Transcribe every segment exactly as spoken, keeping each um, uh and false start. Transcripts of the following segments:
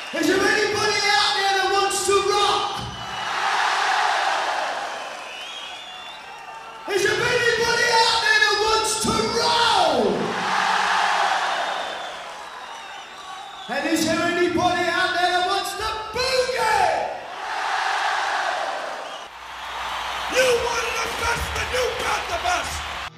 Is there anybody out there that wants to rock? Is there anybody out there that wants to roll? And is there anybody out there that wants to boogie? You wanted the best, but you got the best.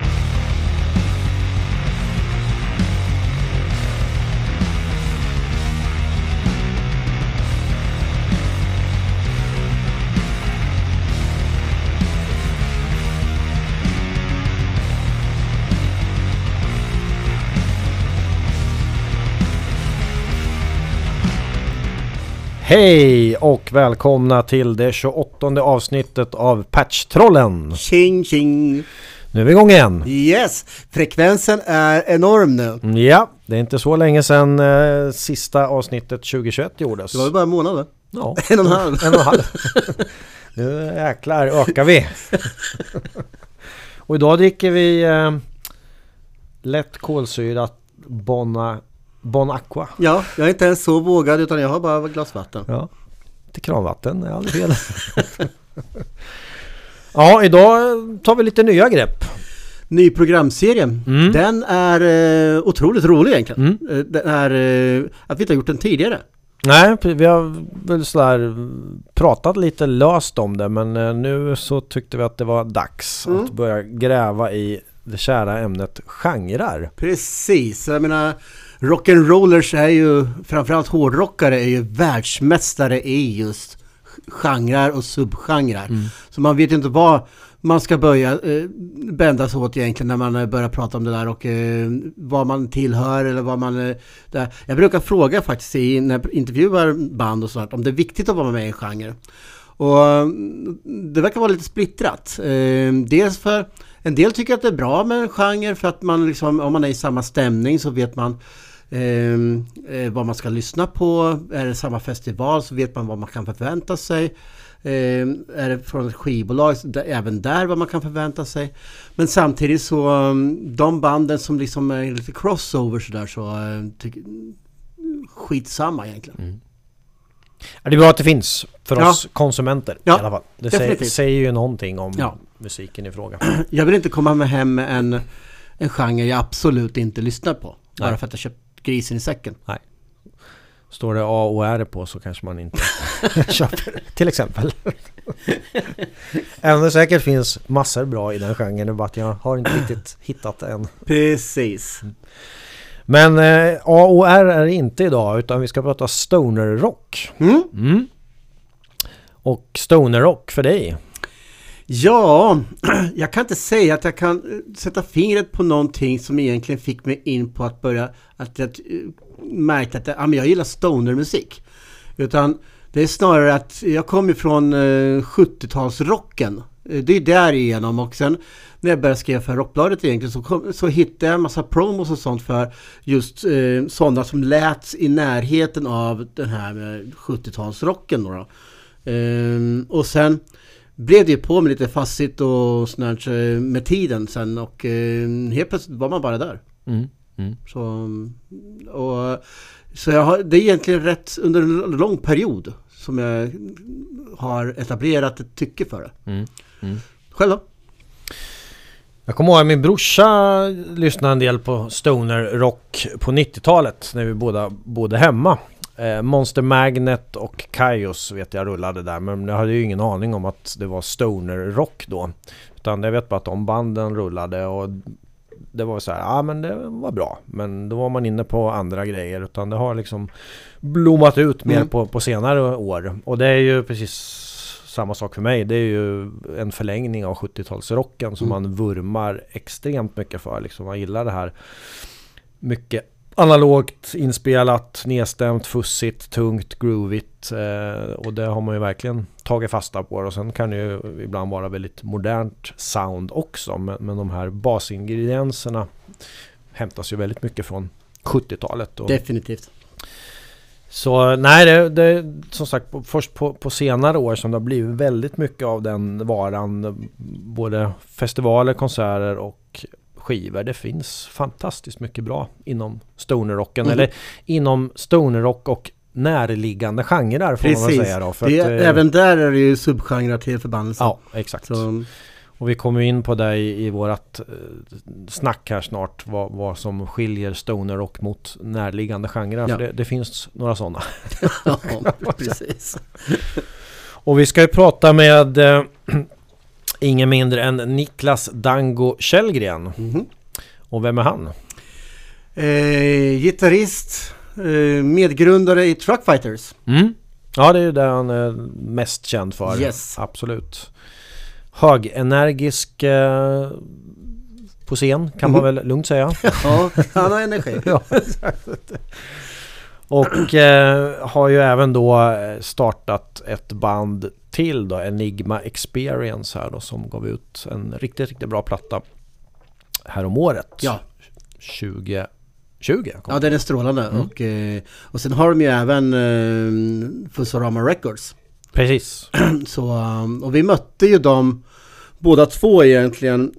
Hej och välkomna till det tjugoåttonde avsnittet av Patchtrollen. Tjing tjing. Nu är vi igång igen. Yes, frekvensen är enorm nu. Ja, det är inte så länge sedan eh, sista avsnittet tjugohundratjugoett gjordes. Det var ju bara en månad va? Ja, en och en halv. en och en halv. Nu jäklar ökar vi. Och idag dricker vi eh, lätt kolsyrat Bona Bon Aqua. Ja, jag är inte ens så vågad utan jag har bara ett glas vatten. Ja, till kranvatten är aldrig fel. Ja, idag tar vi lite nya grepp. Ny programserie. Mm. Den är eh, otroligt rolig egentligen. Mm. Eh, Den är eh, att vi inte har gjort den tidigare. Nej, vi har väl sådär pratat lite löst om det, men eh, nu så tyckte vi att det var dags Mm. att börja gräva i det kära ämnet genrer. Precis, jag menar rock'n'rollers är ju, framförallt hårdrockare är ju världsmästare i just genrer och subgenrer. Mm. Så man vet inte vad man ska börja eh, bända sig åt egentligen när man eh, börjar prata om det där och eh, vad man tillhör eller vad man eh, där. Jag brukar fråga faktiskt i, när jag intervjuar band och sånt om det är viktigt att vara med i en genre. Och eh, det verkar vara lite splittrat. Eh, dels för en del tycker att det är bra med en genre för att man liksom, om man är i samma stämning så vet man eh, eh, vad man ska lyssna på. Är det samma festival så vet man vad man kan förvänta sig. Eh, är det från ett skivbolag så där, även där vad man kan förvänta sig. Men samtidigt så um, de banden som liksom är lite crossover så där så uh, tycker, skitsamma egentligen. Mm. Ja, det är bra att det finns för Ja. oss konsumenter Ja, i alla fall. Det säger, definitivt. säger ju någonting om Ja. musiken i fråga. Jag vill inte komma med hem med en, en genre jag absolut inte lyssnar på. Bara Nej. för att jag köpt grisen i säcken. Nej. Står det A och R på så kanske man inte köper, till exempel. Även om det säkert finns massor bra i den genren, bara att jag har inte riktigt hittat det än. Precis. Men eh, A och R är inte idag, utan vi ska prata stoner rock. Mm. Mm. Och stoner rock för dig? Ja, jag kan inte säga att jag kan sätta fingret på någonting som egentligen fick mig in på att börja att jag märkte att ja, men jag gillar stonermusik. Utan det är snarare att jag kom ifrån eh, sjuttiotalsrocken. Det är där igenom och sen när jag började skriva för Rockbladet egentligen så, kom, så hittade jag en massa promos och sånt för just eh, sådana som lät i närheten av den här sjuttiotalsrocken då. då. Eh, och sen blev det på med lite fastigt och sånt med tiden sen och eh, helt plötsligt var man bara där. Mm. Mm. Så, och, så jag har, det är egentligen rätt under en lång period som jag har etablerat ett tycke för det. Mm. Mm. Själv då? Jag kommer ihåg att min brorsa lyssnade en del på stoner rock på nittiotalet när vi båda bodde hemma. Eh, Monster Magnet och Kaios vet jag rullade där, men jag hade ju ingen aning om att det var stoner rock då. Utan jag vet bara att de banden rullade och det var så här, ja men det var bra. Men då var man inne på andra grejer, utan det har liksom blommat ut mer mm. på, på senare år. Och det är ju precis samma sak för mig. Det är ju en förlängning av sjuttiotalsrocken som mm. man vurmar extremt mycket för. Liksom man gillar det här mycket analogt, inspelat, nedstämt, fussigt, tungt, groovigt. Eh, och det har man ju verkligen tagit fasta på. Och sen kan det ju ibland vara väldigt modernt sound också. Men, men de här basingredienserna hämtas ju väldigt mycket från sjuttiotalet. Och Definitivt. så nej, det, det som sagt på, först på, på senare år som det har blivit väldigt mycket av den varan, både festivaler, konserter och skivor. Det finns fantastiskt mycket bra inom stonerrocken, mm. eller inom stonerrock och närliggande genrer får man väl säga då. För det, att, eh, även där är det ju subgenrer till förbannelse. Ja, exakt. Så, och vi kommer in på det i, i vårat eh, snack här snart, vad, vad som skiljer stoner rock mot närliggande genrer. Ja. För det, det finns några sådana. ja, precis. Och vi ska ju prata med eh, ingen mindre än Niklas Dango Källgren. Mm-hmm. Och vem är han? Eh, gitarrist, eh, medgrundare i Truck Fighters. Mm. Ja, det är ju det han är mest känd för. Yes. Absolut. Högenergisk eh, på scen kan Mm. man väl lugnt säga. Ja, han har energi. Ja, och eh, har ju även då startat ett band till då, Enigma Experience här då, som gav ut en riktigt, riktigt bra platta här om året. Ja. tjugo tjugo. Ja, den är strålande. Mm. Och, eh, och sen har de ju även eh, Fusorama Records. Precis. Så, um, och vi mötte ju dem båda två egentligen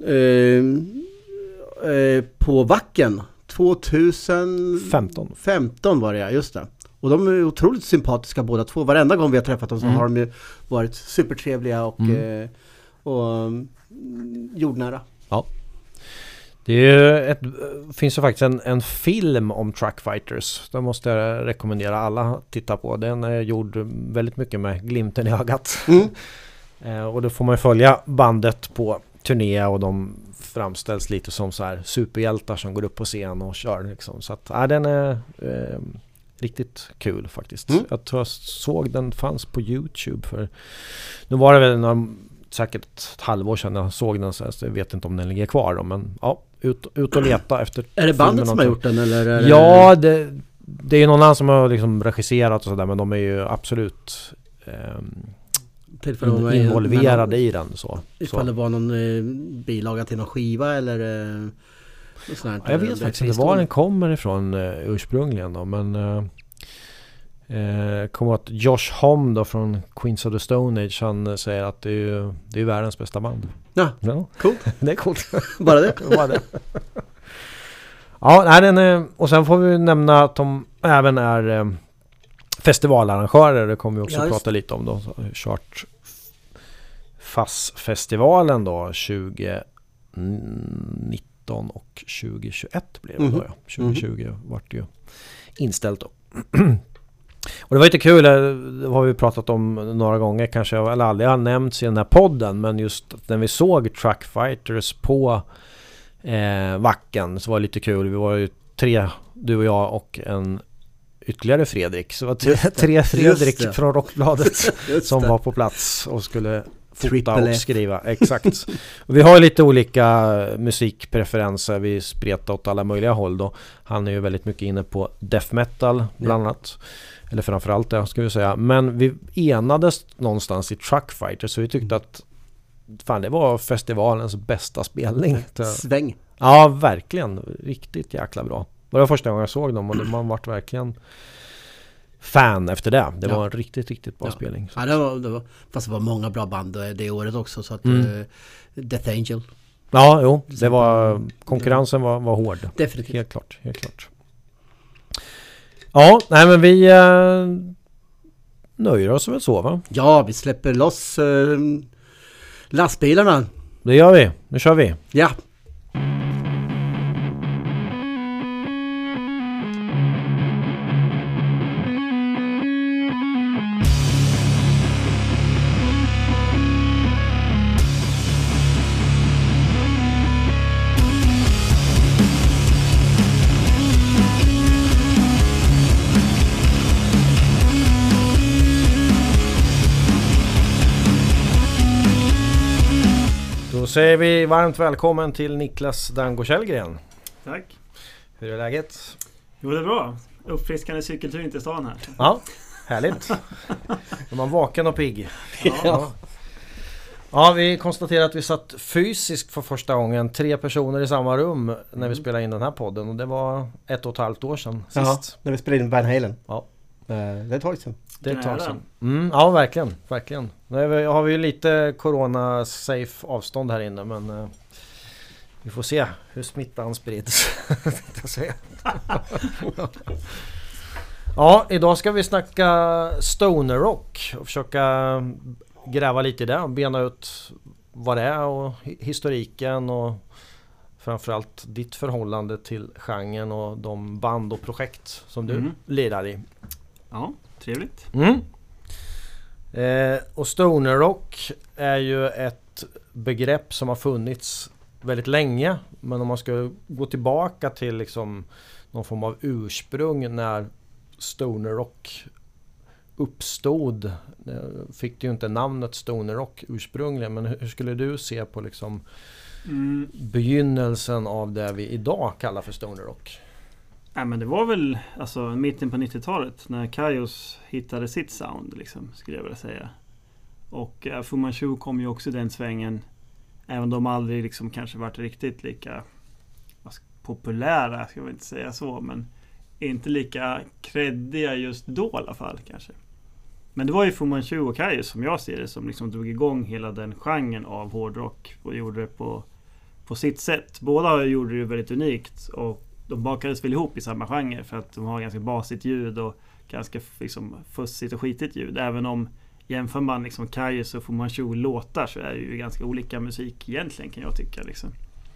eh, eh, på Wacken tjugohundrafemton femton var det, ja, just det. Och de är otroligt sympatiska båda två. Varenda gång vi har träffat dem så Mm. har de ju varit supertrevliga och, Mm. eh, och um, jordnära. Ja. Det är ju ett, finns ju faktiskt en, en film om Truck Fighters. Den måste jag rekommendera alla att titta på. Den är gjord väldigt mycket med glimten i ögat. Mm. eh, och då får man följa bandet på turné och de framställs lite som så här superhjältar som går upp på scen och kör liksom. Så att ja, den är eh, riktigt kul faktiskt. Mm. Jag tror jag såg den fanns på YouTube för nu var det väl några, säkert ett halvår sedan jag såg den, så jag vet inte om den ligger kvar då, men ja, ut, ut och leta efter. Är det bandet som har någonting. gjort den? Eller är det... Ja, det, det är ju någon annan som har liksom regisserat och sådär, men de är ju absolut ehm, in, involverade i den. Så, ifall så. det var någon eh, bilaga till någon skiva eller eh, något sånt här, Ja, jag vet faktiskt inte var den kommer ifrån uh, ursprungligen då, men uh, uh, kommer att Josh Homme då från Queens of the Stone Age, han säger att det är ju, det är världens bästa band. Ja, Ja, coolt. det är coolt. Bara det? Bara det. Ja, nej, den är, och sen får vi nämna att de även är eh, festivalarrangörer. Det kommer vi också Ja, prata lite om då. Så, kört Fass-festivalen då tjugo nitton och tjugo tjugoett blev det Mhm. då, ja. tjugo tjugo vart det ju inställt då. Och det var lite kul, det har vi pratat om några gånger kanske, eller aldrig har nämnts i den här podden, men just när vi såg Truck Fighters på eh, Wacken så var det lite kul. Vi var ju tre, du och jag och en ytterligare Fredrik. Så det var tre, tre Fredrik från Rockbladet som det. var på plats och skulle fota Triple och F. skriva. Exakt. Och vi har lite olika musikpreferenser. Vi spretar åt alla möjliga håll då. Han är ju väldigt mycket inne på death metal bland annat. Eller framförallt det ska vi säga. Men vi enades någonstans i Truck Fighters, så vi tyckte att fan, det var festivalens bästa spelning. Sväng. Ja, verkligen. Riktigt jäkla bra. Det var första gången jag såg dem och man vart verkligen fan efter det. Det Ja. var en riktigt, riktigt bra Ja. spelning. Ja, det var, det var, fast det var många bra band det året också. Så att, Mm. eh, Death Angel. Ja, jo. Det var, konkurrensen var, var hård. Definitivt. Helt klart, helt klart. Ja, nej men vi eh, nöjer oss väl så, va? Ja, vi släpper loss eh, lastbilarna. Det gör vi. Nu kör vi. Ja. Då säger vi varmt välkommen till Niklas Dango Källgren. Tack. Hur är läget? Jo, det är bra. Uppfriskande cykeltur in till stan här. Ja, härligt. Är man vaken och pigg? Ja. Ja. Ja, vi konstaterar att vi satt fysiskt för första gången, tre personer i samma rum när vi Mm. spelade in den här podden. Och det var ett och ett halvt år sedan Ja, sist. när vi spelade in Van Halen. Ja. Eh, det är ett tag sedan. Det är ett tag Nära. sedan. Mm, ja, verkligen. verkligen. Nu är vi- har vi ju lite corona-safe avstånd här inne, men eh, vi får se hur smittan sprids. tänkte jag säga. Ja, idag ska vi snacka stoner rock och försöka gräva lite i det och bena ut vad det är och historiken och framförallt ditt förhållande till genren och de band och projekt som du mm. lirar i. Ja, trevligt. Mm. Eh, och stoner rock är ju ett begrepp som har funnits väldigt länge, men om man ska gå tillbaka till liksom någon form av ursprung när stoner rock uppstod, fick det ju inte namnet stoner rock ursprungligen, men hur skulle du se på liksom mm. begynnelsen av det vi idag kallar för stoner rock? Ja, men det var väl alltså mitten på nittiotalet när Kyuss hittade sitt sound liksom, skulle jag vilja säga. Och uh, Fu Manchu kom ju också den svängen, även om de aldrig liksom kanske varit riktigt lika populära, ska jag inte säga så, men inte lika kreddiga just då i alla fall kanske. Men det var ju Fu Manchu och Kyuss som jag ser det som liksom drog igång hela den genren av hårdrock och gjorde det på, på sitt sätt. Båda gjorde det väldigt unikt och de bakades väl ihop i samma genre för att de har ganska basigt ljud och ganska liksom fussigt och skitigt ljud. Även om jämför man liksom Kyuss och Fu Manchu låtar så är det ju ganska olika musik egentligen, kan jag tycka liksom.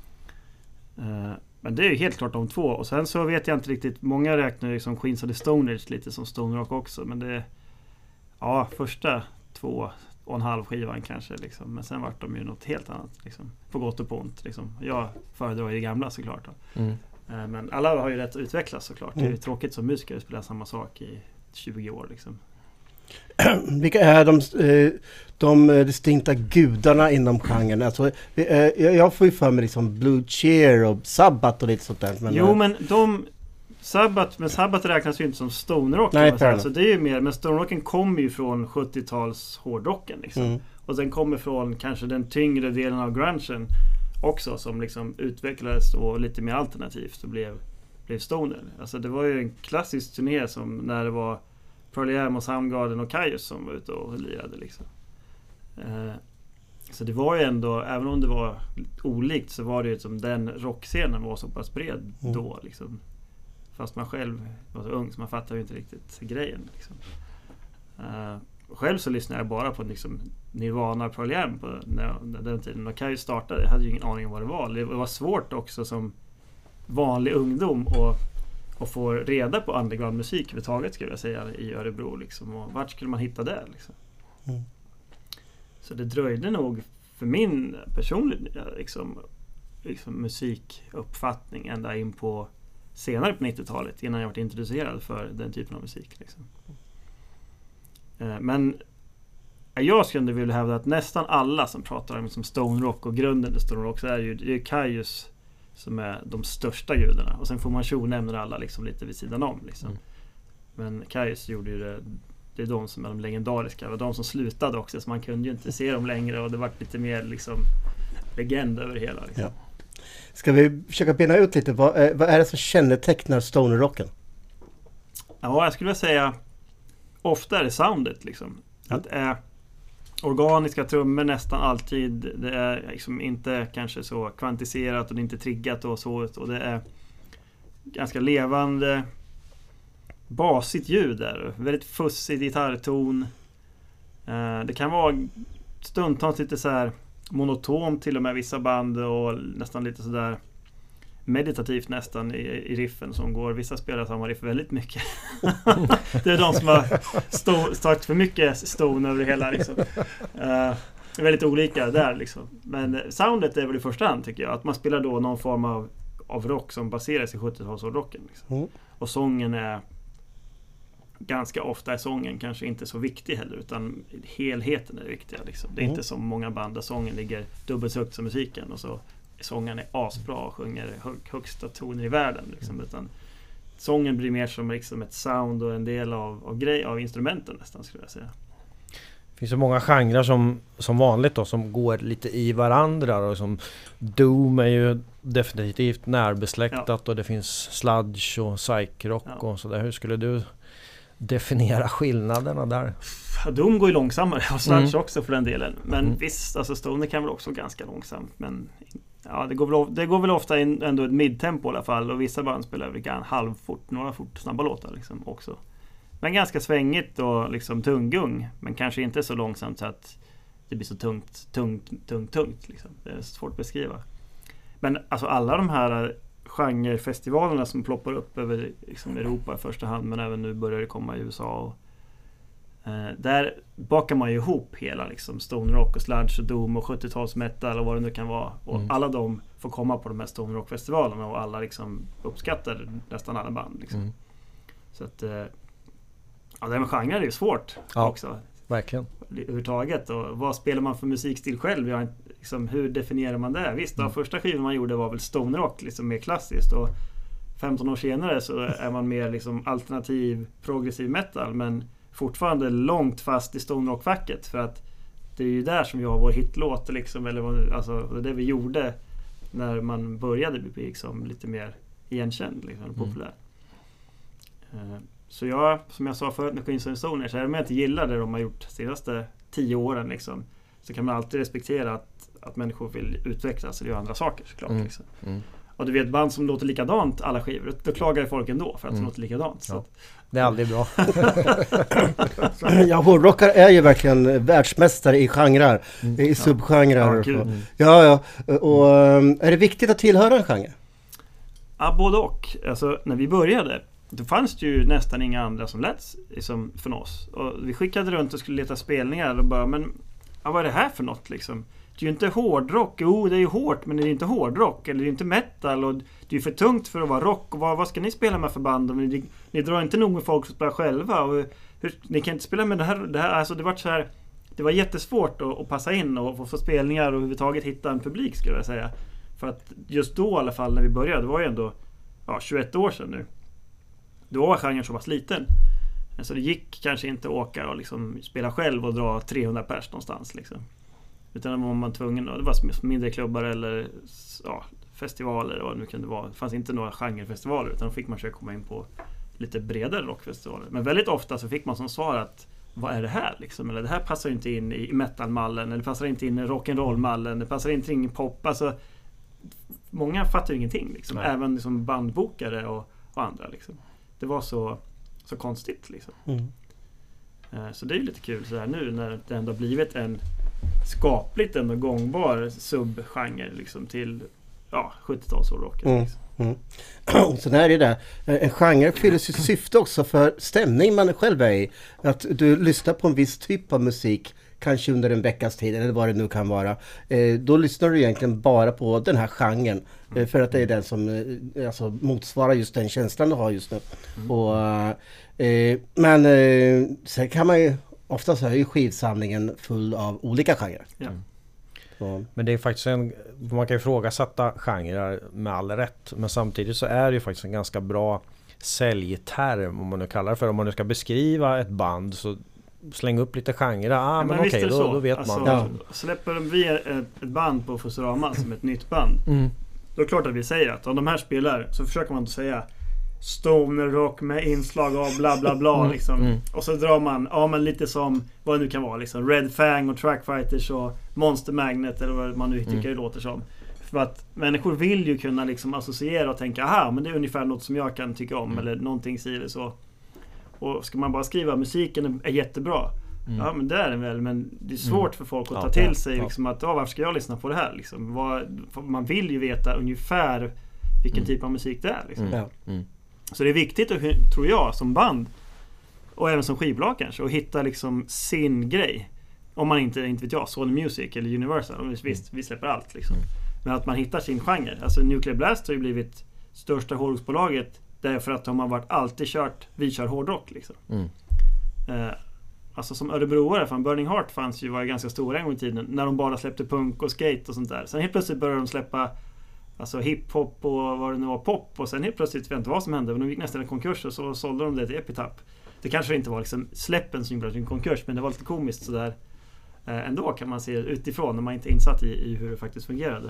Uh, men det är ju helt klart de två. Och sen så vet jag inte riktigt, många räknar liksom Queens of the Stone Age lite som stoner rock också, men det ja, första två och en halv skivan kanske liksom. Men sen vart de ju något helt annat liksom, på gott och på ont liksom. Jag föredrar ju det gamla såklart då. Mm. Uh, men alla har ju rätt att utvecklas såklart. Mm. Det är ju tråkigt som musiker att spela samma sak i tjugo år liksom. Vilka är de, de distinkta gudarna inom genren? Alltså, jag får ju för mig liksom Blue Cheer och Sabbath och lite sånt där. Men jo, men de Sabbath, men Sabbath räknas ju inte som stoner rock. Nej, alltså, det är ju mer, men stoner rocken kommer ju från sjuttio-tals hårdrocken liksom. Mm. Och den kommer från kanske den tyngre delen av grungen också, som liksom utvecklades och lite mer alternativt och blev, blev stoner. Alltså det var ju en klassisk turné som när det var Pearl Jam och Soundgarden och Kyuss som var ute och lirade liksom. Eh, så det var ju ändå, även om det var olikt, så var det ju som den rockscenen var så pass bred mm. då liksom. Fast man själv var så ung så man fattar ju inte riktigt grejen liksom. Eh, själv så lyssnade jag bara på liksom Nirvana och Pearl Jam på när, när den tiden när Kyuss startade. Jag hade ju ingen aning om vad det var. Det var svårt också som vanlig ungdom och och få reda på underground-musik överhuvudtaget, skulle jag säga, i Örebro liksom. Och vart skulle man hitta det liksom? Mm. Så det dröjde nog för min personliga liksom, liksom musikuppfattning ända in på senare på nittiotalet innan jag varit introducerad för den typen av musik liksom. Men jag skulle vilja hävda att nästan alla som pratar om liksom stone rock och grunden till stone rock så är ju, det är Kyuss som är de största gudarna. Och sen får man tjo nämner alla liksom lite vid sidan om liksom. Mm. Men Kyuss gjorde ju det, det är de som är de legendariska. Det var de som slutade också, så man kunde ju inte se dem längre och det var lite mer liksom legend över det hela liksom. Ja. Ska vi försöka bena ut lite, vad, eh, vad är det som kännetecknar stoner-rocken? Ja, jag skulle vilja säga ofta är det soundet liksom. Mm. Att det är organiska trummor nästan alltid. Det är liksom inte kanske så kvantiserat och det är inte triggat och så, och det är ganska levande basigt ljud där. Väldigt fussig gitarrton. Eh, det kan vara stundtals lite så här monotont till och med vissa band och nästan lite så där meditativt nästan i, i riffen som går. Vissa spelar samma riff väldigt mycket. Det är de som har stå, startat för mycket stone över det hela liksom. Uh, väldigt olika där liksom. Men soundet är väl i första hand tycker jag. Att man spelar då någon form av, av rock som baseras i sjuttio-talsrocken liksom. Mm. Och sången är ganska ofta är sången kanske inte så viktig heller, utan helheten är det viktiga liksom. Det är mm. inte som många band där sången ligger dubbelt så högt som musiken och så sången är asbra och sjunger hög, högsta toner i världen liksom, utan sången blir mer som liksom ett sound och en del av, av, grej, av instrumenten nästan, skulle jag säga. Det finns så många genrer som, som vanligt då, som går lite i varandra och som doom är ju definitivt närbesläktat ja. Och det finns sludge och psych-rock ja. Och sådär. Hur skulle du definiera skillnaderna där? Doom går ju långsammare och sludge mm. också för den delen. Men mm. visst, alltså stoner kan väl också ganska långsamt, men ja, det går väl, det går väl ofta in ändå ett midtempo i alla fall, och vissa band spelar väl halvfort, några fort snabba låtar liksom också. Men ganska svängigt och liksom tunggung. Men kanske inte så långsamt så att det blir så tungt, tungt, tungt, tungt. Liksom. Det är svårt att beskriva. Men alltså alla de här genrefestivalerna som ploppar upp över liksom, Europa i första hand, men även nu börjar det komma i U S A. Och, eh, där bakar man ju ihop hela liksom, Stone Rock och sludge och doom och sjuttio-tals metal och vad det nu kan vara. Och mm. alla de får komma på de här Stone Rock-festivalerna och alla liksom, uppskattar nästan alla band. Liksom. Mm. Så att eh, ja, det här med genre är ju svårt ja, också. Verkligen. Överhuvudtaget. Och vad spelar man för musikstil själv? Jag, liksom, hur definierar man det? Visst, mm. då, första skivan man gjorde var väl Stone Rock, liksom mer klassiskt. Och femton år senare så är man mer liksom, alternativ, progressiv metal. Men fortfarande långt fast i Stone Rock-facket. För att det är ju där som vi har vår hitlåt. Liksom, eller vad, alltså, det vi gjorde när man började bli liksom, lite mer igenkänd, liksom, populär. Mm. Uh, Så jag, som jag sa förut med Queens of Stone Age, så är det med att jag gillar det de har gjort de senaste tio åren liksom, så kan man alltid respektera att, att människor vill utvecklas och göra andra saker såklart. Mm. Liksom. Mm. Och du vet, band som låter likadant alla skivor, då klagar ju folk ändå för att mm. de låter likadant. Så ja. att, det är aldrig bra. Ja, hårdrockare är ju verkligen världsmästare i genrer, mm. i subgenrer. Ja, ja, mm. ja, ja. Och är det viktigt att tillhöra en genre? Ja, både och. Alltså, när vi började då fanns det ju nästan inga andra som lät liksom, från oss. Och vi skickade runt och skulle leta spelningar och bara, men ja, vad är det här för något liksom? Det är ju inte hårdrock. Jo, det är ju hårt, men det är inte hårdrock. Eller det är inte metal. Och det är ju för tungt för att vara rock. Och vad, vad ska ni spela med för band? Och ni, ni drar inte nog med folk som spelar själva. Och hur, ni kan inte spela med det här. Det, här, alltså det, var så här, det var jättesvårt att, att passa in och få, få spelningar och överhuvudtaget hitta en publik, skulle jag säga. För att just då i alla fall när vi började, det var ju ändå ja, tjugoett år sedan nu. Då var genren så pass liten. Så det gick kanske inte att åka och liksom spela själv och dra trehundra pers någonstans. Liksom. Utan då var man tvungen. Det var mindre klubbar eller ja, festivaler. Och nu kan det, vara. Det fanns inte några genrefestivaler. Utan då fick man försöka komma in på lite bredare rockfestivaler. Men väldigt ofta så fick man som svar att vad är det här? Liksom? Eller det här passar inte in i metalmallen. Eller det passar inte in i rock'n'roll-mallen. Det passar inte in i pop. Alltså, många fattar ju ingenting. Liksom. Även liksom bandbokare och, och andra. Liksom. Det var så, så konstigt liksom. Mm. Uh, så det är ju lite kul så här nu när det ändå blivit en skapligt ändå gångbar subgenre liksom till ja, sjuttio-talsrocken. Mm. Liksom. Mm. Och sen är det där, en genre fyller sitt syfte också för stämning man själv är i. Att du lyssnar på en viss typ av musik kanske under en veckas tid eller vad det nu kan vara. Eh, då lyssnar du egentligen bara på den här genren. Mm. Eh, för att det är den som eh, alltså, motsvarar just den känslan du har just nu. Mm. Och, eh, men eh, sen kan man ju, oftast är ju skivsamlingen full av olika genrer. Ja. Så. Men det är faktiskt en, man kan ju ifrågasätta genrer med all rätt. Men samtidigt så är det ju faktiskt en ganska bra säljterm om man nu kallar det för. Om man nu ska beskriva ett band så släng upp lite genrer. Ah, men, men okej, okay, då, då vet alltså, man. Ja. Släpper vi ett, ett band på Futurama som ett nytt band. Mm. Då är det klart att vi säger att om de här spelar så försöker man att säga stoner rock med inslag av bla bla bla mm. liksom. Mm. Och så drar man, ja men lite som vad det nu kan vara liksom Red Fang och Track Fighters och Monster Magnet eller vad man nu tycker mm. det låter som. För att människor vill ju kunna liksom associera och tänka, aha, men det är ungefär något som jag kan tycka om mm. eller någonting si eller så. Och ska man bara skriva musiken är jättebra. Mm. Ja, men det är den väl, men det är svårt mm. för folk att ja, ta till sig ja. Liksom att, ja, varför ska jag lyssna på det här liksom? Vad, man vill ju veta ungefär vilken mm. typ av musik det är liksom. Mm. Mm. Så det är viktigt, tror jag, som band och även som skivbolag kanske, att hitta liksom sin grej. Om man inte, inte vet jag, Sony Music eller Universal, visst, vi släpper allt liksom. Mm. Men att man hittar sin genre. Alltså Nuclear Blast har ju blivit största hårdrocksbolaget därför att de har varit alltid kört, vi kör hårdrock liksom. Mm. Eh, alltså som Örebroare, fan Burning Heart fanns ju, var ju ganska stora en gång i tiden, när de bara släppte punk och skate och sånt där. Sen helt plötsligt började de släppa alltså hiphop och vad det nu var, pop, och sen helt plötsligt, vet inte vad som hände, men de gick nästan en konkurs och så sålde de det till Epitaph. Det kanske inte var liksom släppen som gjorde en konkurs, men det var lite komiskt sådär eh, ändå kan man se utifrån när man inte är insatt i, i hur det faktiskt fungerade.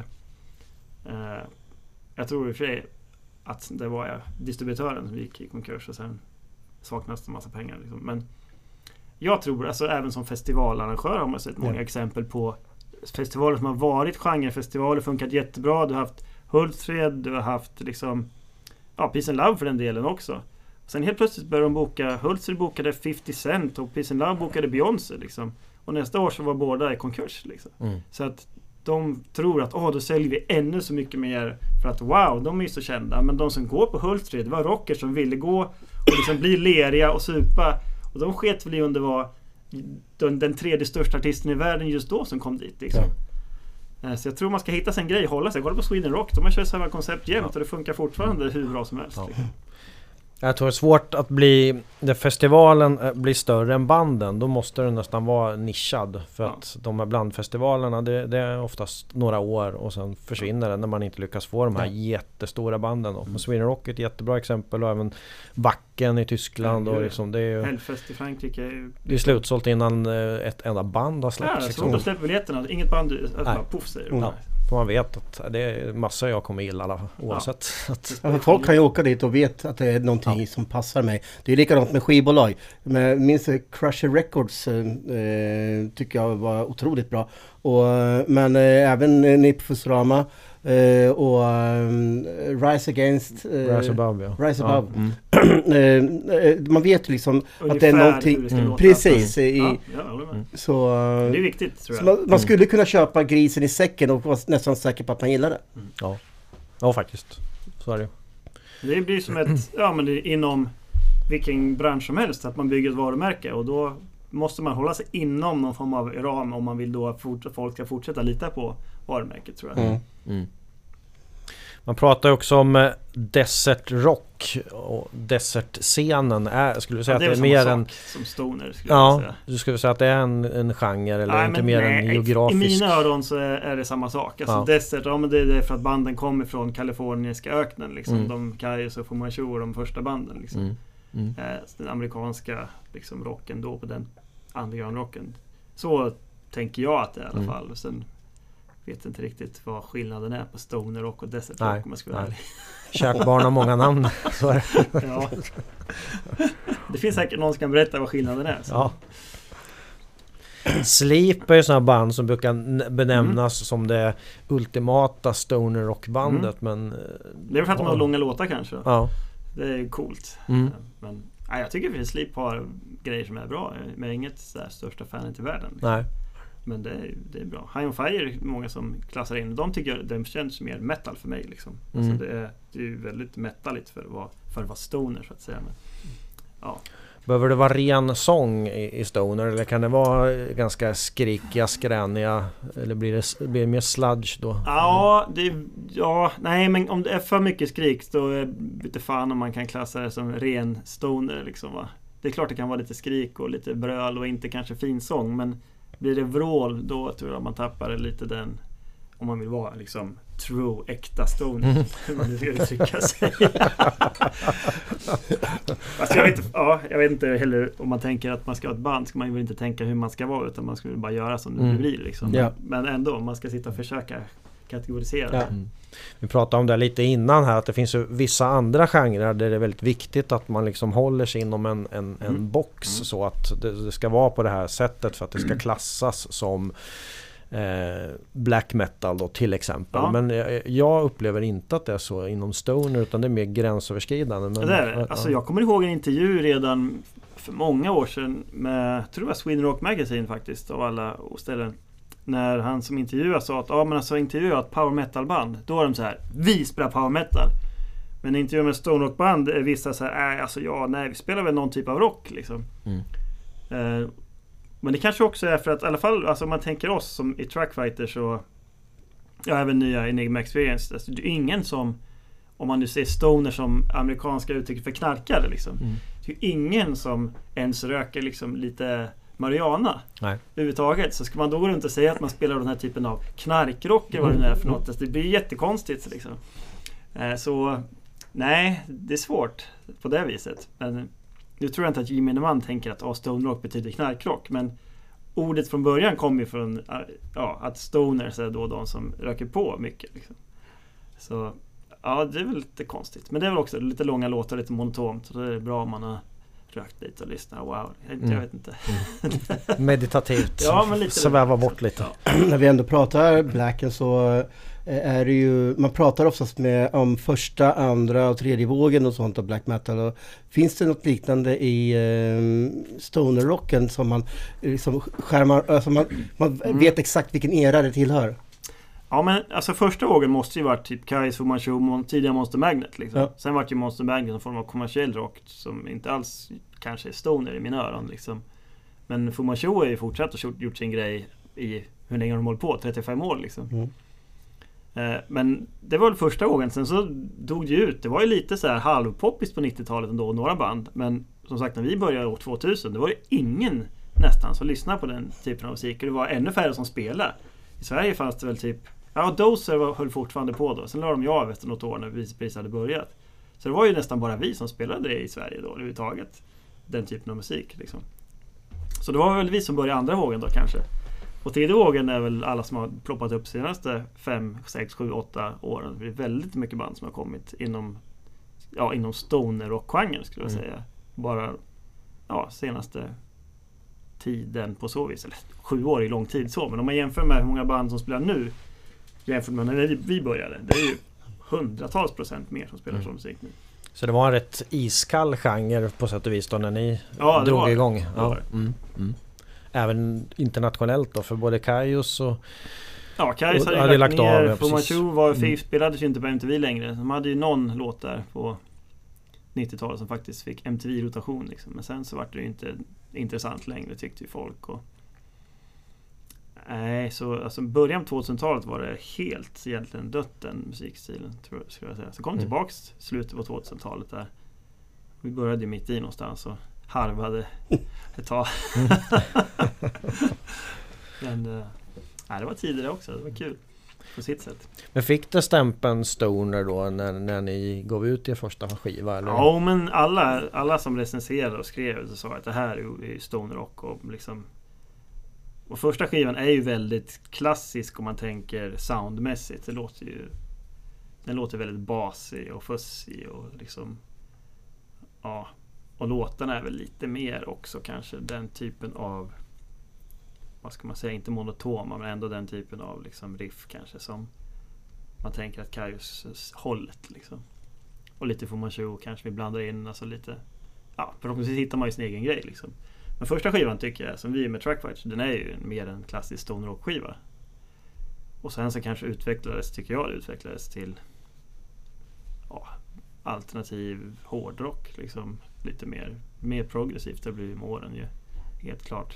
Eh, jag tror i och för sig att det var ja, distributören som gick i konkurs och sen saknas det en massa pengar liksom. Men jag tror, alltså även som festivalarrangör har man sett många ja. exempel på festivaler som har varit genrefestivaler, funkat jättebra. Du har haft Hultsfred, du har haft liksom ja, Peace and Love för den delen också. Sen helt plötsligt började de boka, Hultsfred bokade fifty Cent och Peace and Love bokade Beyoncé liksom. Och nästa år så var båda i konkurs liksom. Mm. Så att de tror att åh, då säljer vi ännu så mycket mer för att wow, de är ju så kända. Men de som går på Hultsfred, det var rockers som ville gå och liksom bli leriga och supa. Och de sket väl i om det var den, den tredje största artisten i världen just då som kom dit liksom. Ja. Så jag tror man ska hitta sin grej, hålla sig. Kolla på Sweden Rock, de har kört samma koncept jämt, ja. Och det funkar fortfarande hur bra som helst. Ja. Liksom. Jag tror det är svårt att bli, när festivalen blir större än banden, då måste den nästan vara nischad. För Ja. att de här blandfestivalerna, det, det är oftast några år och sen försvinner det när man inte lyckas få de här Ja. jättestora banden. Och Mm. Sweden Rock är ett jättebra exempel, och även Wacken i Tyskland. Ja, och liksom, det är ju Hellfest i Frankrike är ju... det är slutsålt innan eh, ett enda band har Ja, släppts. så Liksom. de släpper biljetterna. Inget band, alltså Nej. bara puff säger de. Ja. För man vet att det är massor jag kommer gilla alla, oavsett. Att, Ja, folk kan ju åka dit och vet att det är någonting Ja. som passar mig. Det är likadant med skivbolag. Men minns jag Crusher Records eh, tycker jag var otroligt bra. Och, men eh, även eh, Nipfusorama eh, och eh, Rise Against eh, Rise Above, ja. Rise Ja, Above. mm. eh, eh, man vet ju liksom att det är Ungefär någonting. hur det ska Mm. låta. Precis. I, Ja, jag håller med. Mm. Så, eh, Det är viktigt tror så jag. man, man skulle kunna köpa grisen i säcken och vara nästan säker på att man gillar det. Ja. Ja, faktiskt. Så är det. Det blir som ett, ja men det är inom vilken bransch som helst, att man bygger ett varumärke, och då måste man hålla sig inom någon form av ram om man vill då att fort, folk ska fortsätta lita på varumärket tror jag. Mm. Mm. Man pratar också om eh, desert rock, och desert-scenen är, skulle du säga, Ja, att det det är är väl mer samma en... sak som stoner skulle jag Ja, säga. du skulle säga att det är en, en genre eller Nej, inte men mer nej, en geografisk... I mina öron så är, är det samma sak. Alltså Ja. desert, ja men det är det för att banden kommer från kaliforniska öknen liksom. Mm. De Kaius och Fu Manchu och de första banden liksom. Mm. Mm. Eh, den amerikanska liksom, rocken då på den underground-rocken. Så tänker jag att det är i alla Mm. fall. Sen vet inte riktigt vad skillnaden är på stoner rock och desert Nej, rock om jag ska vara nej. ärlig. Kärt barn har många namn. Så är det. Ja. Det finns säkert någon som kan berätta vad skillnaden är. Så. Ja. Sleep är ju sådana band som brukar n- benämnas som det ultimata stoner rockbandet, men... eh, Det är för att de har ja. långa låtar kanske. Ja. Det är coolt. Mm. Men nej, jag tycker att Sleep har grejer som är bra. Men inget så här största fanet i världen. Nej. Men det är, det är bra. High on Fire är många som klassar in. De tycker jag, de känns mer metal för mig. Liksom. Mm. Alltså det, är, det är ju väldigt metaligt för att vara, för att vara stoner så att säga. Men, ja. Behöver det vara ren sång i, i stoner, eller kan det vara ganska skrikiga, skräniga, eller blir det, blir det mer sludge då? Ja, det, ja, nej men om det är för mycket skrik då är det fan om man kan klassa det som ren stoner liksom, va. Det är klart det kan vara lite skrik och lite bröl och inte kanske fin sång, men blir det vrål då tror jag man tappar lite den, om man vill vara liksom true, äkta stoner. Mm. Hur man nu ska uttrycka sig. Alltså jag, vet, ja, jag vet inte heller om man tänker att man ska ha ett band, ska man ju inte tänka hur man ska vara, utan man skulle bara göra som det Mm. blir liksom. Ja. Men ändå, om man ska sitta och försöka kategorisera. Ja. Mm. Vi pratade om det lite innan här, att det finns ju vissa andra genrer där det är väldigt viktigt att man liksom håller sig inom en, en, en Mm. box, Mm. så att det, det ska vara på det här sättet för att det ska klassas som eh, black metal då till exempel. Ja. Men jag, jag upplever inte att det är så inom stoner, utan det är mer gränsöverskridande. Men, Ja, det är det. Alltså, jag kommer ihåg en intervju redan för många år sedan med, jag tror det var Sweden Rock Magazine faktiskt, av alla ställen. När han som intervjuade sa att ja, men alltså intervjuade ett power metal band, då är de så här: vi spelar power metal. Men intervjuer med stone rock band är vissa så här, nej alltså ja, nej vi spelar väl någon typ av rock liksom. Mm. Eh, men det kanske också är för att i alla fall, alltså om man tänker oss som i Trackfighter, så ja, även nya Enigma Experience, alltså, det är ingen som, om man nu ser stoner som amerikanska uttryck för knarkare liksom. Mm. Det är ju ingen som ens röker liksom lite marijuana Nej. överhuvudtaget. Så ska man då gå runt och säga att man spelar den här typen av knarkrock eller vad det nu är för något, alltså, det blir jättekonstigt liksom. Eh, så nej, det är svårt på det viset. Men nu tror jag inte att gemene man tänker att oh, stone rock betyder knarkrock, men ordet från början kommer ju från ja, att stoners är då de som röker på mycket liksom. Så ja, det är väl lite konstigt. Men det är väl också lite långa låtar, lite monotont, så det är bra om man har rökt lite och lyssnat. Wow, jag, Mm. jag vet inte. Meditativt. Ja, men lite Sväva bort lite. Ja. När vi ändå pratar Blacken så är det ju, man pratar oftast med om första, andra och tredje vågen och sånt av black metal. Och finns det något liknande i eh, stonerrocken som man liksom skärmar, alltså man, man mm. vet exakt vilken era det tillhör? Ja, men alltså första vågen måste ju vara typ Kais, Fu Manchu, tidiga Monster Magnet liksom. Ja. Sen var det ju Monster Magnet en form av kommersiell rock som inte alls kanske är stoner i mina öron liksom. Men Fu Manchu har ju fortsatt och gjort sin grej i hur länge har de hållit på? trettiofem år liksom. Mm. Eh, men det var väl första vågen. Sen så dog det ut. Det var ju lite så här halvpoppis på nittiotalet ändå, några band. Men som sagt, när vi började år tvåtusen, det var ju ingen nästan som lyssnade på den typen av musik. Och det var ännu färre som spelade. I Sverige fanns det väl typ... Ja, Dozer var, höll fortfarande på då. Sen la de ju av efter något år när Visepris hade börjat. Så det var ju nästan bara vi som spelade det i Sverige då, överhuvudtaget. Den typen av musik liksom. Så det var väl vi som började andra vågen då kanske. Och tredje vågen är väl alla som har ploppat upp senaste fem, sex, sju, åtta åren. Det är väldigt mycket band som har kommit inom, ja, inom stoner och genren skulle jag säga. Mm. Bara ja, senaste tiden på så vis. Eller sju år är lång tid så. Men om man jämför med hur många band som spelar nu jämfört med när vi började. Det är ju hundratals procent mer som spelar mm. sån musik nu. Så det var en rätt iskall genre på sätt och vis då när ni ja, drog var, igång. Det ja. var det. Mm. Mm. Även internationellt då, för både Kaios och... Ja, Kaios hade, hade lagt, lagt ner. Fu Manchu var mm. spelades ju inte på M T V längre. De hade ju någon låt där på nittiotalet som faktiskt fick M T V-rotation liksom. Men sen så var det ju inte intressant längre, tyckte ju folk. Och... Nej, så alltså början på tvåtusentalet var det helt egentligen dött den musikstilen, tror jag, skulle jag säga. Så kom mm. tillbaks slutet på tvåtusentalet där. Vi började ju mitt i någonstans och harvade ett tag. Mm. Men äh, nej, det var tidigare också, det var kul på sitt sätt. Men fick det stämpeln stoner då när, när ni gav ut er första skiva? Eller? Ja, men alla, alla som recenserade och skrev så sa att det här är stoner rock och liksom. Och första skivan är ju väldigt klassisk om man tänker soundmässigt. Det låter ju, den låter väldigt basig och fussig och liksom ja, och låtarna är väl lite mer också kanske den typen av, vad ska man säga, inte monotoma men ändå den typen av liksom riff kanske som man tänker att Kaios hållet liksom. Och lite Fu Manchu kanske vi blandar in alltså lite, ja, förhoppningsvis hittar man ju sin egen grej liksom. Men första skivan tycker jag, som vi med Trackfighters, den är ju mer en klassisk stone rock skiva. Och sen så kanske utvecklades, tycker jag det utvecklades till ja, alternativ hårdrock liksom, lite mer, mer progressivt det blir med åren ju, helt klart.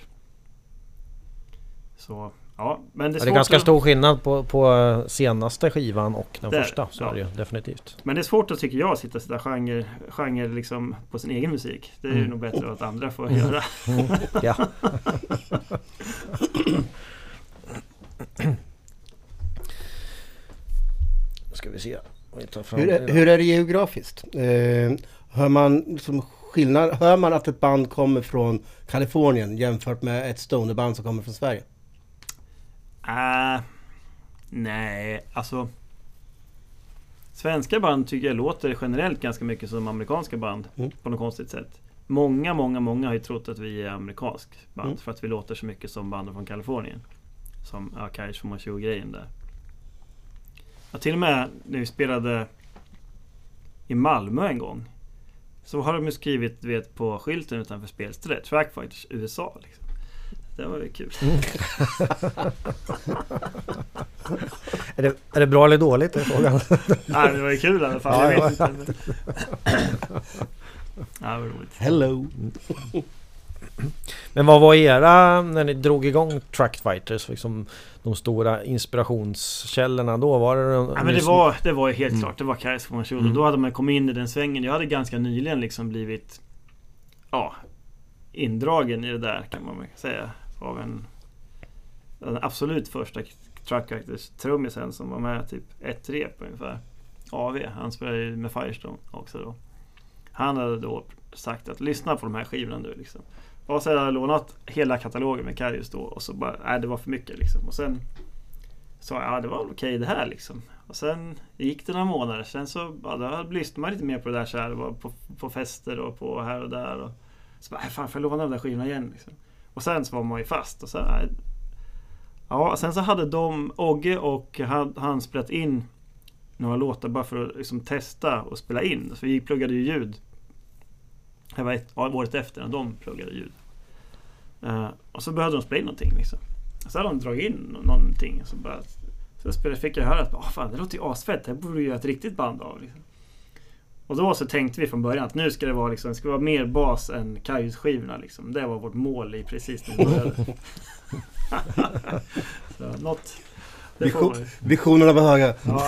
Så ja, men det är, ja, det är ganska att... stor skillnad på, på senaste skivan och den det, första, så ja. är det ju definitivt. Men det är svårt att, tycker jag, sitta och sitta genre, genre liksom på sin egen musik. Det är mm. ju nog bättre att andra får mm. göra. Mm. Ja. Ska vi se. Hur, hur är det geografiskt? Eh, hör man som skillnad, hör man att ett band kommer från Kalifornien jämfört med ett stonerband som kommer från Sverige? Uh, nej, alltså svenska band tycker jag låter generellt ganska mycket som amerikanska band mm. på något konstigt sätt. Många, många, många har ju trott att vi är amerikansk band mm. för att vi låter så mycket som banden från Kalifornien. Som Kaios, Fu Manchu-grejen där. Ja, till och med när vi spelade i Malmö en gång så har de ju skrivit, vet, på skylten utanför spelstället Trackfighters U S A liksom. Det var ju kul. Mm. är, det, är det bra eller dåligt? Är frågan? Nej, det var ju kul i alla fall. Ja, jag vet ja. inte. Ja, det var roligt. Hello. Men vad var era, när ni drog igång Trackfighters, liksom de stora inspirationskällorna då? Var det, ja, men det, var, det var ju helt mm. klart, det var Kaios Fu Manchu. Mm. Då hade man kommit in i den svängen. Jag hade ganska nyligen liksom blivit ja, indragen i det där, kan man säga, av en den absolut första Trackfighters trummisen som var med typ ett rep ungefär. A V, han spelade ju med Firestone också då. Han hade då sagt att lyssna på de här skivorna nu liksom. Och så hade jag lånat hela katalogen med Kaios då och så bara, nej det var för mycket liksom. Och sen sa jag, ja det var okej okay det här liksom. Och sen gick det några månader, sen så ja, då lyssnade man lite mer på det där så här, på, på fester och på här och där och så bara, fan får jag låna de där skivorna igen liksom. Och sen så var man ju fast och så nej, Ja, sen så hade de, Ogge och han, han spelat in några låtar bara för att liksom testa och spela in. Så vi pluggade ju ljud. Det var ett, ja, året efter när de pluggade ljud. Uh, och så behövde de spela in någonting liksom. Så hade de dragit in någonting. Så, bara, så spelade, fick jag höra att oh, fan, det låter ju asfett. Det borde ju göra ett riktigt band av. Liksom. Och då så tänkte vi från början att nu ska det vara, liksom, det ska vara mer bas än Kajus-skivorna. Liksom. Det var vårt mål i precis när vi började. Så, något, Vision, visionerna var höga. Ja.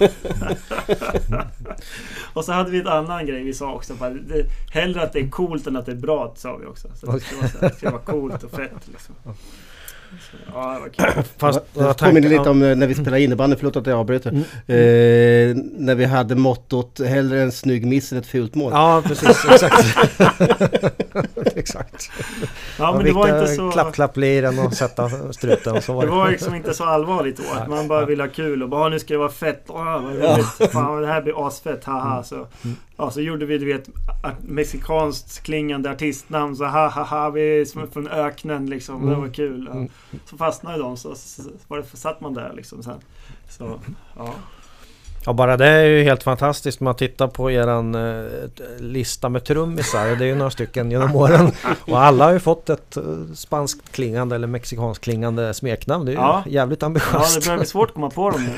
Och så hade vi ett annan grej vi sa också. Det, hellre att det är coolt än att det är bra, sa vi också. Så det ska vara, så här, det ska vara coolt och fett liksom. Så, ja, det var kul. Fast jag påminner lite om när vi spelade innebandy, förlåt att jag avbryter. Mm. Eh, när vi hade mottot hellre en snygg miss än ett fult mål. Ja, precis. Exakt. Exakt. Ja, men det var inte så... Klapp, klapp, liren och sätta struten. Och så var det. Det var liksom inte så allvarligt då. Att man bara ville ha kul och bara, nu ska det vara fett. Åh, vad roligt. Fan, det här blir asfett. Haha. Så, ja, så gjorde vi, du vet, mexikanskt klingande artistnamn. Så ha, ha, ha, vi är som från öknen liksom. Mm. Det var kul. Ja. Så fastnade de, så, så var det, satt man där liksom sen. Så, ja. Ja, bara det är ju helt fantastiskt. Man tittar på eran eh, lista med trummisar. Det är ju några stycken genom åren. Och alla har ju fått ett eh, spanskt klingande eller mexikansk klingande smeknamn. Det är ju ja. jävligt ambitiöst. Ja, det börjar bli svårt att komma på dem nu.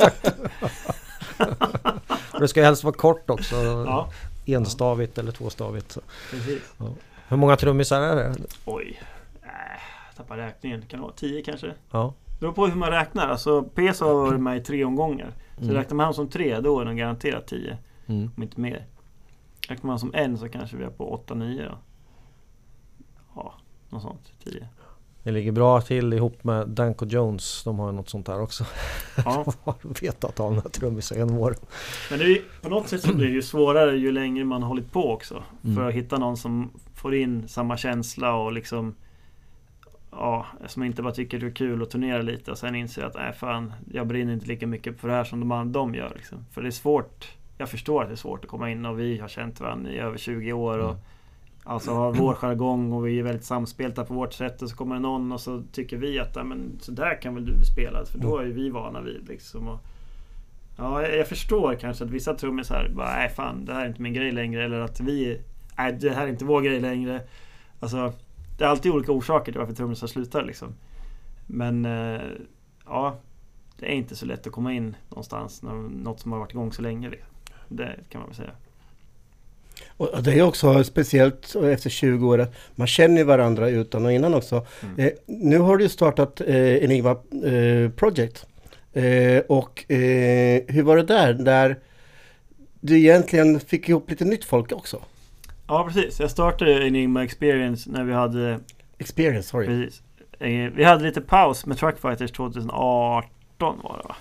Det ska ju helst vara kort också. Ja. Enstavigt eller tvåstavigt. Precis. Ja. Hur många trummisar är det? Oj, äh, tappar räkningen. Kan det vara tio kanske? Ja. Det beror på hur man räknar. Alltså P S har varit med i tre omgångar. Så mm. räknar man han som tre, då är den garanterat tio. Mm. Om inte mer. Räknar man som en så kanske vi är på åtta nio då. Ja, något sånt. tio. Det ligger bra till ihop med Danko Jones. De har ju något sånt där också. Ja. Jag har vetat av några trummisar genom åren. Men det är ju, på något sätt så blir det ju svårare ju längre man har hållit på också. Mm. För att hitta någon som får in samma känsla och liksom... Ja, som inte bara tycker det är kul att turnera lite och sen inser att nej fan, jag brinner inte lika mycket för det här som de, de gör liksom. För det är svårt, jag förstår att det är svårt att komma in och vi har känt varandra i över tjugo år och mm. alltså har vår jargong och vi är väldigt samspelta på vårt sätt och så kommer någon och så tycker vi att men, så där kan väl du spela för då är vi vana vid liksom. Och, ja, jag, jag förstår kanske att vissa trummor så här bara nej fan, det här är inte min grej längre eller att vi, nej det här är inte vår grej längre. Alltså det är alltid olika orsaker till varför trummisar slutar liksom. Men eh, ja, det är inte så lätt att komma in någonstans när något som har varit igång så länge liksom. Det kan man väl säga. Och det är också speciellt efter tjugo år att man känner varandra utan och innan också. Mm. Eh, nu har du startat eh, Enigma eh, Project. Eh, och eh, hur var det där? Där du egentligen fick ihop lite nytt folk också. Ja, precis. Jag startade Enigma Experience när vi hade... Experience, sorry. Precis. Vi hade lite paus med Truckfighters tjugoarton var det va?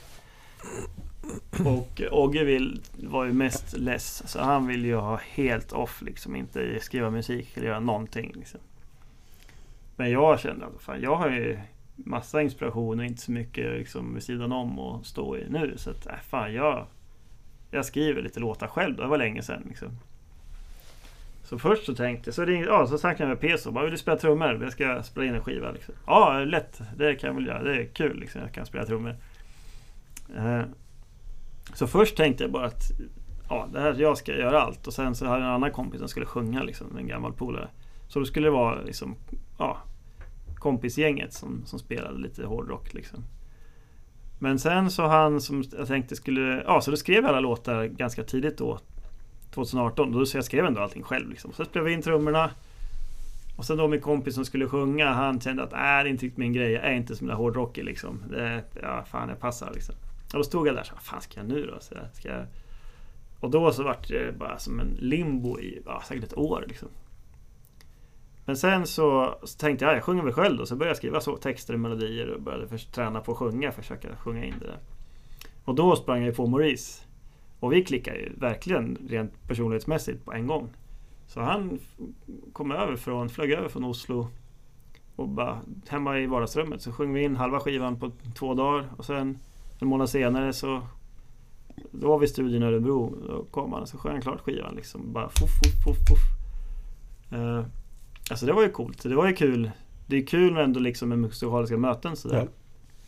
Och Ogge vill, var ju mest less. Så han vill ju ha helt off liksom. Inte skriva musik eller göra någonting liksom. Men jag kände att fan, jag har ju massa inspiration och inte så mycket liksom vid sidan om och stå i nu. Så att äh, fan, jag, jag skriver lite låtar själv. Det var länge sedan liksom. Så först så tänkte jag, så ringde, ja, så snackade jag med P S och bara, vill du spela trummor? Jag ska spela in en skiva liksom. Ja, lätt, det kan jag väl göra, det är kul liksom, jag kan spela trummor. Eh, så först tänkte jag bara att ja, det här, jag ska göra allt. Och sen så hade jag en annan kompis som skulle sjunga liksom, en gammal polare. Så då skulle det vara liksom, ja, kompisgänget som, som spelade lite hårdrock liksom. Men sen så han som jag tänkte skulle, ja, så då skrev jag alla låtar ganska tidigt då. tjugoarton, då så jag skrev ändå allting själv liksom. Så spelade vi in trummorna. Och sen då min kompis som skulle sjunga, han kände att äh, det är inte riktigt min grej, jag är inte som där hårdrocker liksom. Det, ja, fan jag passar liksom. Och då stod jag där så, vad fan ska jag nu då? Så jag, ska jag... Och då så vart det bara som en limbo i ja, säkert ett år liksom. Men sen så, så tänkte jag, jag sjunger väl själv då. Så började jag skriva så texter och melodier och började först träna på att sjunga, försöka sjunga in det där. Och då sprang jag på Maurice. Och vi klickade ju verkligen rent personlighetsmässigt på en gång. Så han kom över från, flög över från Oslo och bara hemma i vardagsrummet så sjöng vi in halva skivan på två dagar och sen en månad senare så då var vi i studion i Örebro, då kom han och så sjöng han klart skivan liksom, bara fuff, fuff, fuff, fuff. Uh, alltså det var ju coolt, det var ju kul, det är kul ändå liksom med musikaliska möten sådär. Ja.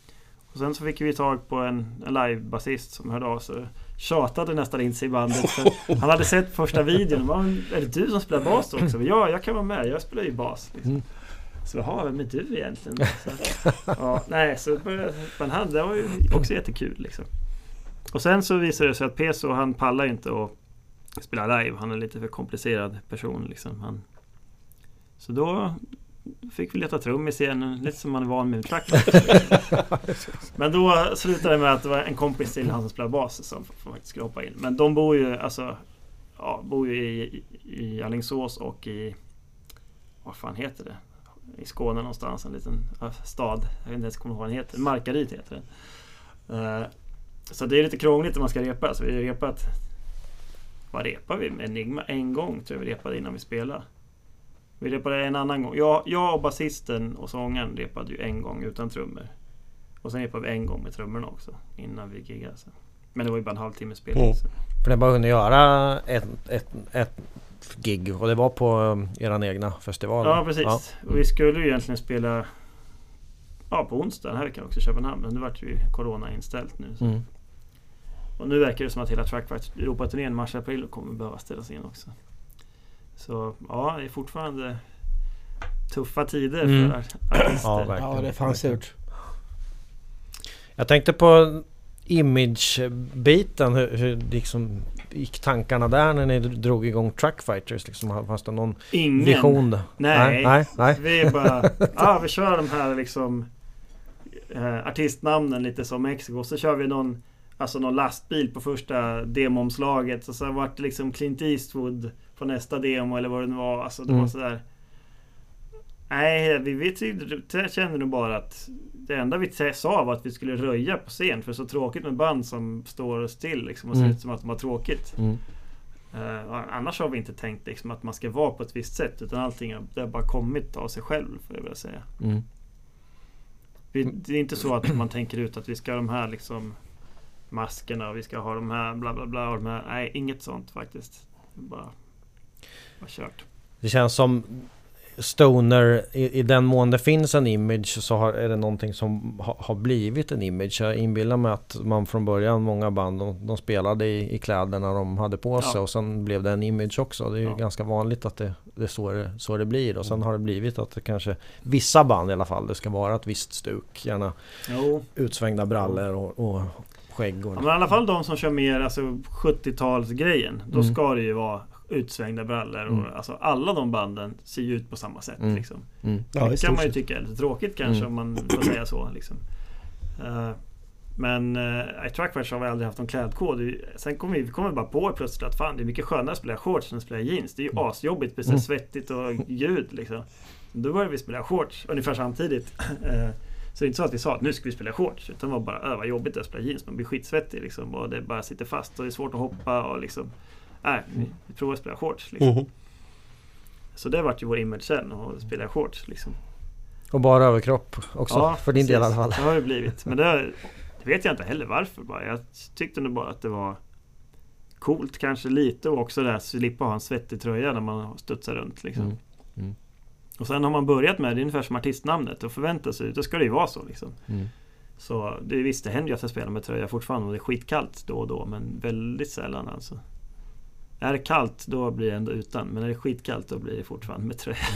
Och sen så fick vi tag på en, en live-basist som hörde av sig. Tjatade nästan in sig i bandet. För han hade sett första videon och bara, är det du som spelar bas också? Ja, jag kan vara med. Jag spelar ju bas. Liksom. Mm. Så jaha, vem är du egentligen? Så, ja, nej, så men han, det var ju också jättekul liksom. Och sen så visade det sig att Peso, han pallar inte att spela live. Han är lite för komplicerad person liksom. Han, så då fick vi leta trummis igen, lite som man är van med track. Men då slutade det med att det var en kompis till han som spelar bas som faktiskt skulle hoppa in. Men de bor ju alltså ja, bor ju i, i Alingsås och i vad fan heter det? I Skåne någonstans, en liten stad. Jag vet inte ens kommer ihåg vad den heter. Markaryd heter den. Uh, så det är lite krångligt när man ska repa. Så vi har repat, vad repar vi? Enigma en gång tror jag vi repade innan vi spelade. Vi repade en annan gång. Jag, jag och basisten och sångaren repade ju en gång utan trummor. Och sen repade vi en gång med trummorna också innan vi giggade. Men det var ju bara en halvtimme spelning. Mm. För det bara kunde göra ett, ett, ett gig och det var på um, eran egna festival. Ja, precis. Ja. Och vi skulle ju egentligen spela ja, på onsdag den här veckan också i Köpenhamn. Men nu vart ju corona inställt nu. Så. Mm. Och nu verkar det som att hela Trackfight Europa-turnén mars-april kommer behöva ställas in också. Så ja, det är fortfarande tuffa tider mm. för artister. Ja, ja, det fanns surt. Jag tänkte på image-biten, hur, hur liksom gick tankarna där när ni drog igång Trackfighters? Liksom, fanns det någon Ingen. vision? Nej, nej, nej, nej. Vi är bara, ja, vi kör de här liksom eh, artistnamnen lite som Mexiko, så kör vi någon alltså någon lastbil på första demoomslaget, och så var det liksom Clint Eastwood på nästa demo eller vad det nu var. Alltså det mm. var sådär. Nej, vi vet ju, jag kände nog bara att det enda vi sa var att vi skulle röja på scen, för så tråkigt med band som står still liksom, och ser mm. ut som att de har tråkigt. Mm. Uh, annars har vi inte tänkt liksom, att man ska vara på ett visst sätt, utan allting det har bara kommit av sig själv, får jag vilja säga. Mm. Vi, det är inte så att man tänker ut att vi ska ha de här liksom maskerna och vi ska ha de här bla bla bla och de här. Nej, inget sånt faktiskt. Bara, bara kört. Det känns som stoner, i, i den mån det finns en image så har, är det någonting som ha, har blivit en image. Jag inbillar mig att man från början, många band, de, de spelade i, i kläderna de hade på sig, ja. Och sen blev det en image också. Det är ju ja. ganska vanligt att det, det är så det, så det blir. Och sen har det blivit att det kanske, vissa band i alla fall, det ska vara ett visst stuk. Gärna jo. utsvängda brallor och, och skägg. Och ja, men i alla fall de som kör mer alltså sjuttiotalsgrejen, då mm. ska det ju vara utsvängda brallor och mm. alltså alla de banden ser ju ut på samma sätt mm. liksom. Mm. Ja, det kan man ju tycka är lite tråkigt kanske mm. om man får säga så liksom. Uh, men uh, i Trackfight har vi aldrig haft någon klädkod. Sen kommer vi, vi kommer bara på plötsligt att fan, det är mycket skönare att spela shorts än att spela jeans. Det är ju mm. asjobbigt, precis mm. svettigt och ljud liksom. Då började vi spela shorts ungefär samtidigt. Uh, Så det är inte så att vi sa att nu ska vi spela shorts, utan det var bara öva jobbigt att spela jeans. Man blir skitsvettig liksom, och det bara sitter fast och det är svårt att hoppa och liksom, nej, vi, vi provar att spela shorts liksom. Mm. Så det vart ju vår image sen, att spela shorts liksom. Och bara överkropp också, ja, för din precis. del i alla fall. Det har ju blivit, men det, det vet jag inte heller varför bara. Jag tyckte nog bara att det var coolt kanske lite, och också där slippa ha en svettig tröja när man studsar runt liksom. Mm. Mm. Och sen har man börjat med det ungefär som artistnamnet och förväntar sig, då ska det ju vara så liksom. Mm. Så det visst, det händer ju att jag spelar med tröja fortfarande och det är skitkallt då och då, men väldigt sällan alltså. Är det kallt, då blir det ändå utan, men är det skitkallt, då blir det fortfarande med tröja.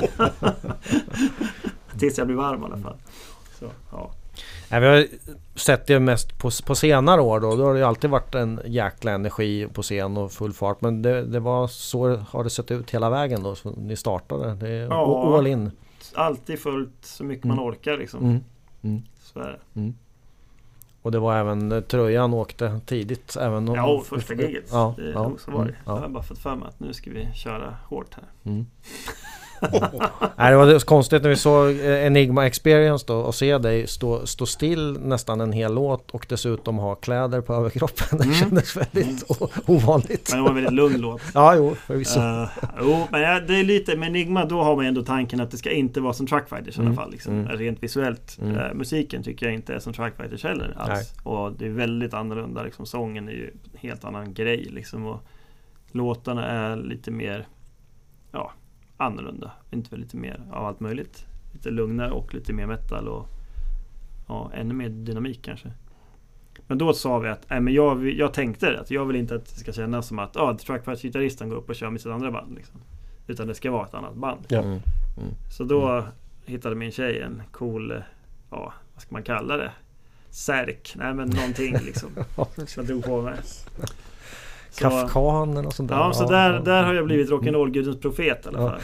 Tills jag blir varm i alla fall. Så, ja. Ja, vi har sett det mest på, på senare år då. Då har det ju alltid varit en jäkla energi på scen och full fart. Men det, det var så har det sett ut hela vägen då. Så ni startade. Det är ja, all in. Alltid fullt så mycket mm. man orkar liksom. Mm. Mm. Så är det. Mm. Och det var även, tröjan åkte tidigt. Även om, ja, första giget. Ja, det, ja, så var det. ja. Jag har bara fått för mig att nu ska vi köra hårt här. Mm. Nej, det var konstigt när vi såg Enigma Experience då, och se dig stå, stå still nästan en hel låt och dessutom ha kläder på överkroppen. Det mm. kändes väldigt mm. ovanligt. Men det var en väldigt lugn låt. Ja, jo, förvisso. Uh, jo, men ja, det är lite med Enigma, då har man ändå tanken att det ska inte vara som Trackfighters mm. i alla fall. Liksom, mm. rent visuellt. Mm. Uh, musiken tycker jag inte är som Trackfighters heller alls. Nej. Och det är väldigt annorlunda. Liksom, sången är ju en helt annan grej. Liksom, och låtarna är lite mer, ja, annorlunda. Inte väl lite mer av allt möjligt. Lite lugnare och lite mer metal och ja, ännu mer dynamik kanske. Men då sa vi att nej, men jag, jag tänkte att jag vill inte att det ska kännas som att ah, trackpad-gitarristen går upp och kör med sitt andra band. Liksom. Utan det ska vara ett annat band. Ja. Mm. Mm. Så då hittade min tjej en cool, ja, vad ska man kalla det? Särk, nej men någonting liksom. Som jag drog på mig. Så, Kafkan eller något sånt där. Ja, så där, ja. där har jag blivit rock'n'roll-gudens profet i alla fall.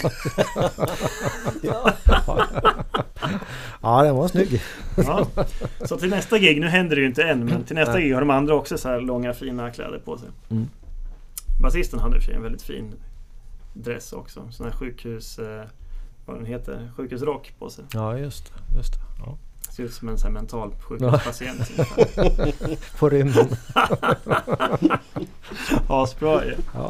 Ja, ja den var snygg. Ja. Så till nästa gig, nu händer det ju inte än, men till nästa gig har de andra också så här långa fina kläder på sig. Mm. Basisten hade för sig en väldigt fin dress också. Sån här sjukhus, eh, vad den heter, sjukhusrock på sig. Ja, just det. Just det. Ja. Ser ut som en sån här mental sjukhuspatient. På rymden. Asbra ju. Ja.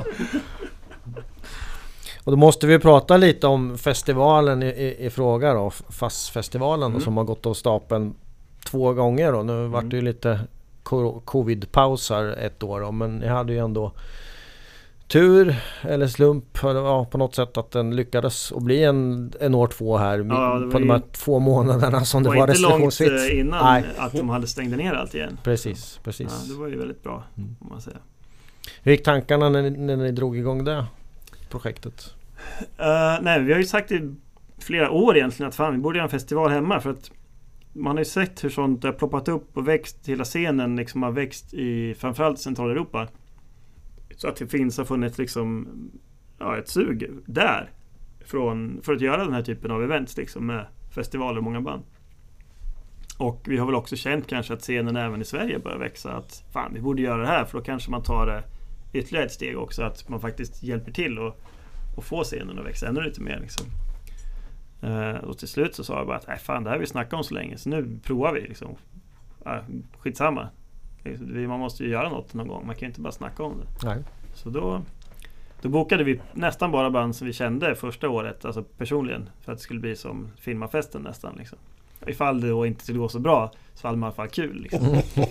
Och då måste vi prata lite om festivalen i, i, i fråga då. Fassfestivalen mm. som har gått av stapeln två gånger då. Nu mm. vart det ju lite covid-pausar ett år då, men ni hade ju ändå tur eller slump ja, på något sätt att den lyckades att bli en, en år två här ja, på de här två månaderna som det var, var restriktionsfritt. Det var inte långt innan Nej. att de hade stängt ner allt igen. Precis, precis. Ja, det var ju väldigt bra, mm. om man säger. Hur gick tankarna när ni, när ni drog igång det projektet? Uh, nej, vi har ju sagt i flera år egentligen att fan, vi borde göra en festival hemma för att man har ju sett hur sånt har ploppat upp och växt, hela scenen liksom har växt i framförallt Centraleuropa. Så att det finns har funnits liksom ja, ett sug där från, för att göra den här typen av events liksom, med festivaler och många band. Och vi har väl också känt kanske att scenen även i Sverige börjar växa, att fan, vi borde göra det här för då kanske man tar det ytterligare ett steg också, att man faktiskt hjälper till och, och få scenen att växa ännu lite mer liksom. Uh, och till slut så sa jag bara att nej fan, det här har vi snackat om så länge så nu provar vi liksom. Uh, skitsamma. Man måste ju göra något någon gång. Man kan ju inte bara snacka om det. Nej. Så då, då bokade vi nästan bara band som vi kände första året, alltså personligen, för att det skulle bli som filmafesten nästan liksom. Ifall det då inte skulle gå så bra så hade man i alla fall kul liksom.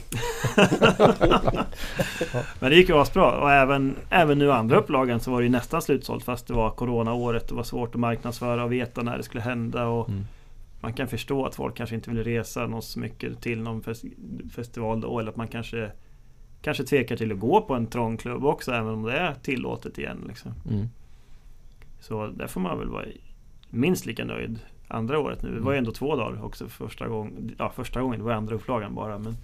Men det gick ju bra. Och även, även nu andra upplagan så var det ju nästan slutsålt fast det var coronaåret. Det var svårt att marknadsföra och veta när det skulle hända och mm. man kan förstå att folk kanske inte vill resa något så mycket till någon fes- festival då, eller att man kanske kanske tvekar till att gå på en trång klubb också, även om det är tillåtet igen liksom. Mm. Så där får man väl vara minst lika nöjd andra året nu. Det var ju ändå två dagar också första gången. Ja, första gången, det var andra upplagan bara. Men.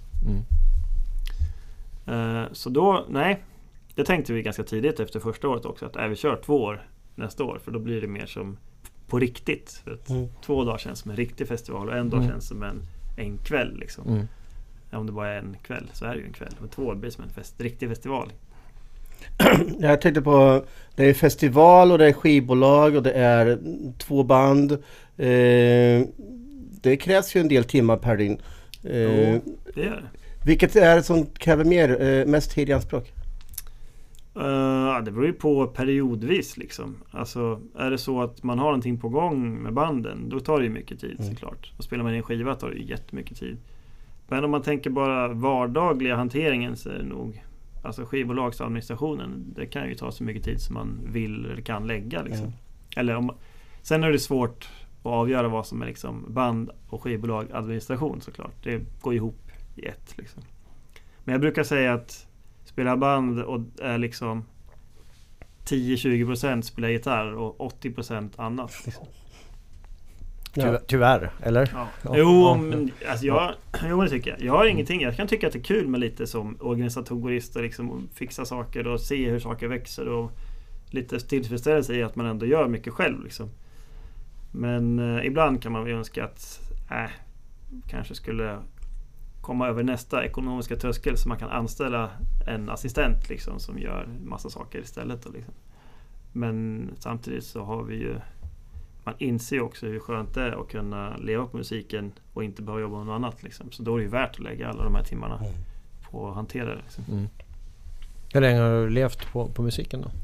Mm. Uh, så då, nej, det tänkte vi ganska tidigt efter första året också, att är vi kör två år nästa år, för då blir det mer som på riktigt. För att mm. två dagar känns som en riktig festival och en dag mm. känns som en, en kväll liksom. Mm. Om det bara är en kväll så är det ju en kväll. Och två år blir som en fest, riktig festival. Jag tänkte på, det är festival och det är skivbolag och det är två band. Eh, det krävs ju en del timmar per dygn. Eh, jo, det gör det. Vilket är det som kräver mer, eh, mest tid i anspråk? Uh, det beror ju på periodvis liksom. Alltså är det så att man har någonting på gång med banden, då tar det ju mycket tid mm. såklart. Och spelar man en skiva tar det ju jättemycket tid. Men om man tänker bara vardagliga hanteringen så är det nog, alltså skivbolagsadministrationen, det kan ju ta så mycket tid som man vill eller kan lägga liksom. Mm. Eller om, sen är det svårt att avgöra vad som är liksom band och skivbolag administration såklart. Det går ihop i ett liksom. Men jag brukar säga att spela band och är liksom tio till tjugo procent spela gitarr och åttio procent annat liksom. Ty- tyvärr, eller? Ja. Ja. Jo, men alltså jag, jo, det tycker jag. Jag har ingenting. Jag kan tycka att det är kul med lite som organisatorist och liksom fixa saker och se hur saker växer och lite tillfredsställelse i att man ändå gör mycket själv liksom. Men eh, ibland kan man väl önska att äh, kanske skulle komma över nästa ekonomiska tröskel så man kan anställa en assistent liksom, som gör massa saker istället. Och, liksom. Men samtidigt så har vi ju, man inser ju också hur skönt det är att kunna leva på musiken och inte behöva jobba med något annat. Liksom. Så då är det ju värt att lägga alla de här timmarna mm. på att hantera det. Liksom. Mm. Hur länge har du levt på, på musiken då?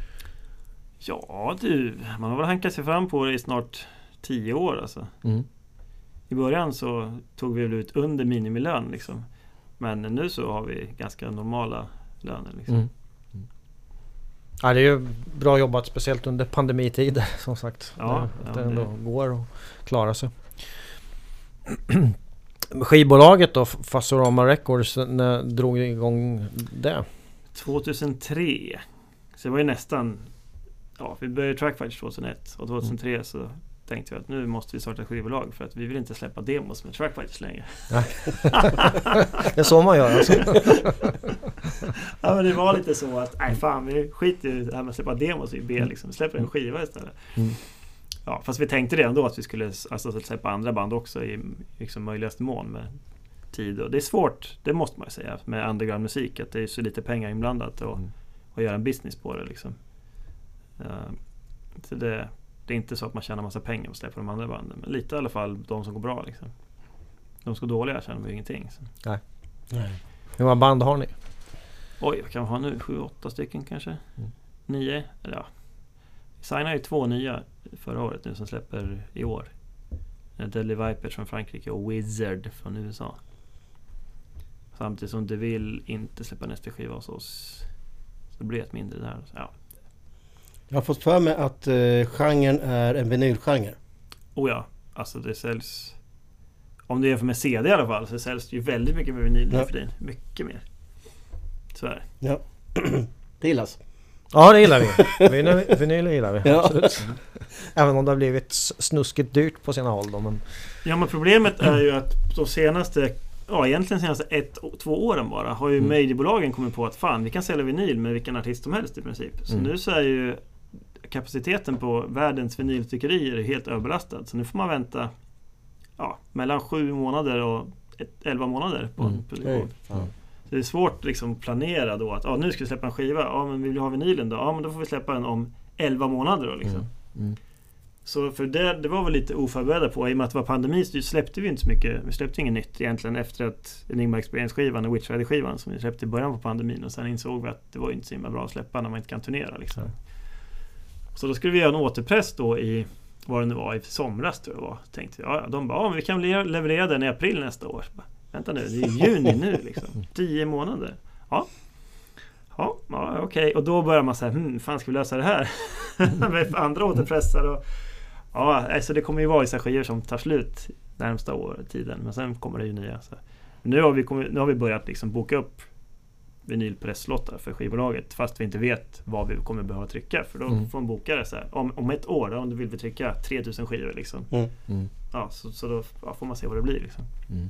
Ja du, man har väl hankat sig fram på det i snart tio år alltså. Mm. I början så tog vi ut under minimilön liksom. Men nu så har vi ganska normala löner liksom. Mm. Mm. Ja, det är ju bra jobbat, speciellt under pandemitider som sagt. Ja, det, ja, det ändå det går att klara sig. Skivbolaget då, Fasorama Records, när drog igång det? tjugohundratre. Så det var ju nästan... Ja, vi började Trackfighter tjugohundraett och tjugohundratre mm. så tänkte vi att nu måste vi starta ett skivbolag för att vi vill inte släppa demos med Trackfighters längre. Det är så man gör alltså. Ja, men det var lite så att nej fan, vi skiter i det här med att släppa demos i B liksom. Vi släpper en skiva istället. Mm. Ja, fast vi tänkte redan då att vi skulle alltså, släppa andra band också i liksom, möjligaste mån med tid. Och det är svårt, det måste man ju säga, med underground musik, att det är så lite pengar inblandat och, mm. och göra en business på det liksom. Uh, så det, det är inte så att man tjänar massa pengar och släpper de andra banden, men lite i alla fall de som går bra liksom. De som går dåliga tjänar ju ingenting så. Nej. Nej. Hur många band har ni? Oj, vad kan vi ha nu? Sju, åtta stycken kanske? Mm. Nio? Eller ja. Vi signade ju två nya förra året nu som släpper i år. Deadly Vipers från Frankrike och Wizard från U S A. Samtidigt som DeVille inte släpper nästa skiva hos oss. Så det blir ett mindre där. Så, ja. Jag har fått för mig att eh, genren är en vinylgenre. Oh ja, alltså det säljs... Om det är för med C D i alla fall så säljs det ju väldigt mycket med vinyl ja. för det. Mycket mer. Så är det. Ja, det gillas. Ja, det gillar vi. Vinyl, vinyl gillar vi. Ja. Absolut. Även om det har blivit snuskigt dyrt på sina håll då. Men... Ja, men problemet är ju att de senaste, ja egentligen senaste ett, två åren bara, har ju mm. mediebolagen kommit på att fan, vi kan sälja vinyl med vilken artist som helst i princip. Så mm. nu så är ju kapaciteten på världens vinyltyckerier helt överbelastad. Så nu får man vänta ja, mellan sju månader och ett, elva månader på mm. en produktion. Mm. Det är svårt liksom planera då att ah, nu ska vi släppa en skiva. Ja, men vi vill ha vinylen då. Ja, men då får vi släppa den om elva månader då liksom. Mm. Mm. Så för det, det var väl lite oförberedda på. I och med att det var pandemi så släppte vi inte så mycket. Vi släppte inget nytt egentligen efter att Enigma Experience-skivan och Witch Rider-skivan som vi släppte i början på pandemin. Och sen insåg vi att det var inte så himla bra att släppa när man inte kan turnera liksom. Mm. Så då skulle vi göra en återpress då i vad det nu var, i somras tror jag det var. Tänkte jag, ja, de bara, ja, men vi kan leverera den i april nästa år. Bara, vänta nu, det är juni nu liksom. Tio månader. Ja. Ja, ja okej. Okay. Och då börjar man säga, hm, fan ska vi lösa det här? Med andra återpressar och ja, alltså det kommer ju vara vissa skivor som tar slut närmsta år, tiden. Men sen kommer det ju nya. Så. Nu, har vi kommit, nu har vi börjat liksom boka upp vinylpresslottar för skivbolaget fast vi inte vet vad vi kommer behöva trycka. För då mm. får man boka det så här. Om, om ett år, då, om du vill vi trycka tre tusen skivor liksom. Mm. Mm. Ja, så, så då ja, får man se vad det blir liksom. Mm.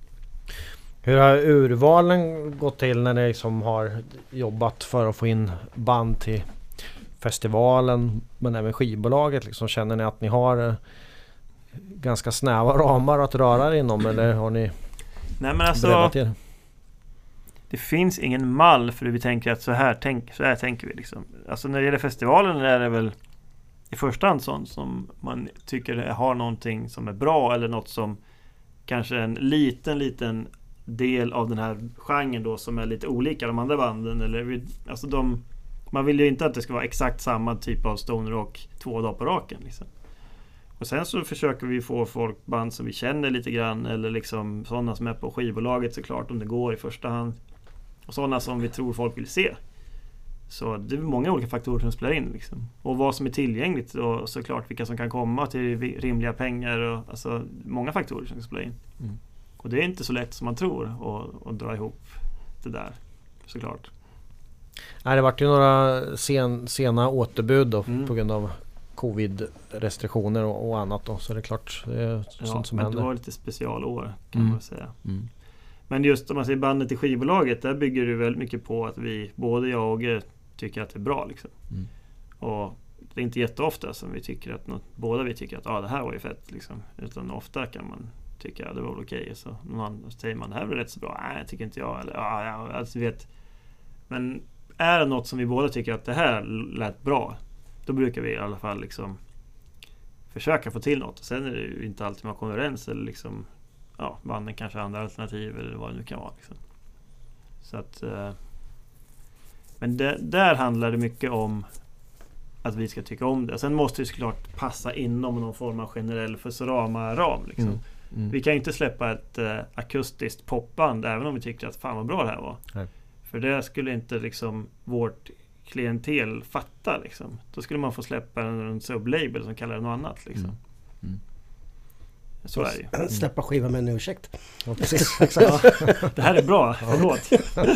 Hur har urvalen gått till när ni liksom har jobbat för att få in band till festivalen men även skivbolaget? Liksom, känner ni att ni har ganska snäva ramar att röra er inom eller har ni Nej, men alltså, till? Det finns ingen mall för hur vi tänker att så här, tänk, så här tänker vi. Liksom. Alltså när det gäller festivalen är det väl i första hand sånt som man tycker har någonting som är bra eller något som kanske en liten, liten del av den här genren då som är lite olika de andra banden eller alltså de, man vill ju inte att det ska vara exakt samma typ av stoner rock två dagar på raken liksom. Och sen så försöker vi få folk band som vi känner lite grann eller liksom sådana som är på skivbolaget såklart om det går i första hand och sådana som vi tror folk vill se. Så det är många olika faktorer som spelar in liksom. Och vad som är tillgängligt och såklart vilka som kan komma till rimliga pengar och alltså många faktorer som spelar in. Mm. Och det är inte så lätt som man tror att, att dra ihop det där, såklart. Nej, det var ju några sen, sena återbud då, mm. på grund av covid-restriktioner och, och annat då, så det är klart det är ja, sånt som men händer. Det var lite specialår kan mm. man säga. Mm. Men just om man säger bandet i skivbolaget, där bygger det väldigt mycket på att vi, både jag och Åge, tycker att det är bra liksom. Mm. Och det är inte jätteofta som vi tycker att något, båda vi tycker att ah, det här var ju fett liksom. Utan ofta kan man tycka att det var okej okay. Så någon annan säger man det här var rätt så bra. Nej, tycker inte jag. Eller, ah, ja, alltså, vet. Men är det något som vi båda tycker att det här lät bra, då brukar vi i alla fall liksom försöka få till något. Och sen är det ju inte alltid man kommer överens eller liksom, ja, banden kanske andra alternativ eller vad det nu kan vara liksom. Så att eh, men det, där handlar det mycket om att vi ska tycka om det. Sen måste det såklart passa inom någon form av generell Fasorama-ram liksom. Mm. Mm. Vi kan ju inte släppa ett eh, akustiskt popband även om vi tycker att fan vad bra det här var. Nej. För det skulle inte liksom vårt klientel fatta liksom. Då skulle man få släppa en, en sublabel som kallar det något annat liksom. Mm. Så är det ju. Släppa skiva med en ursäkt. Ja, precis. Exakt. Ja, det här är bra, förlåt.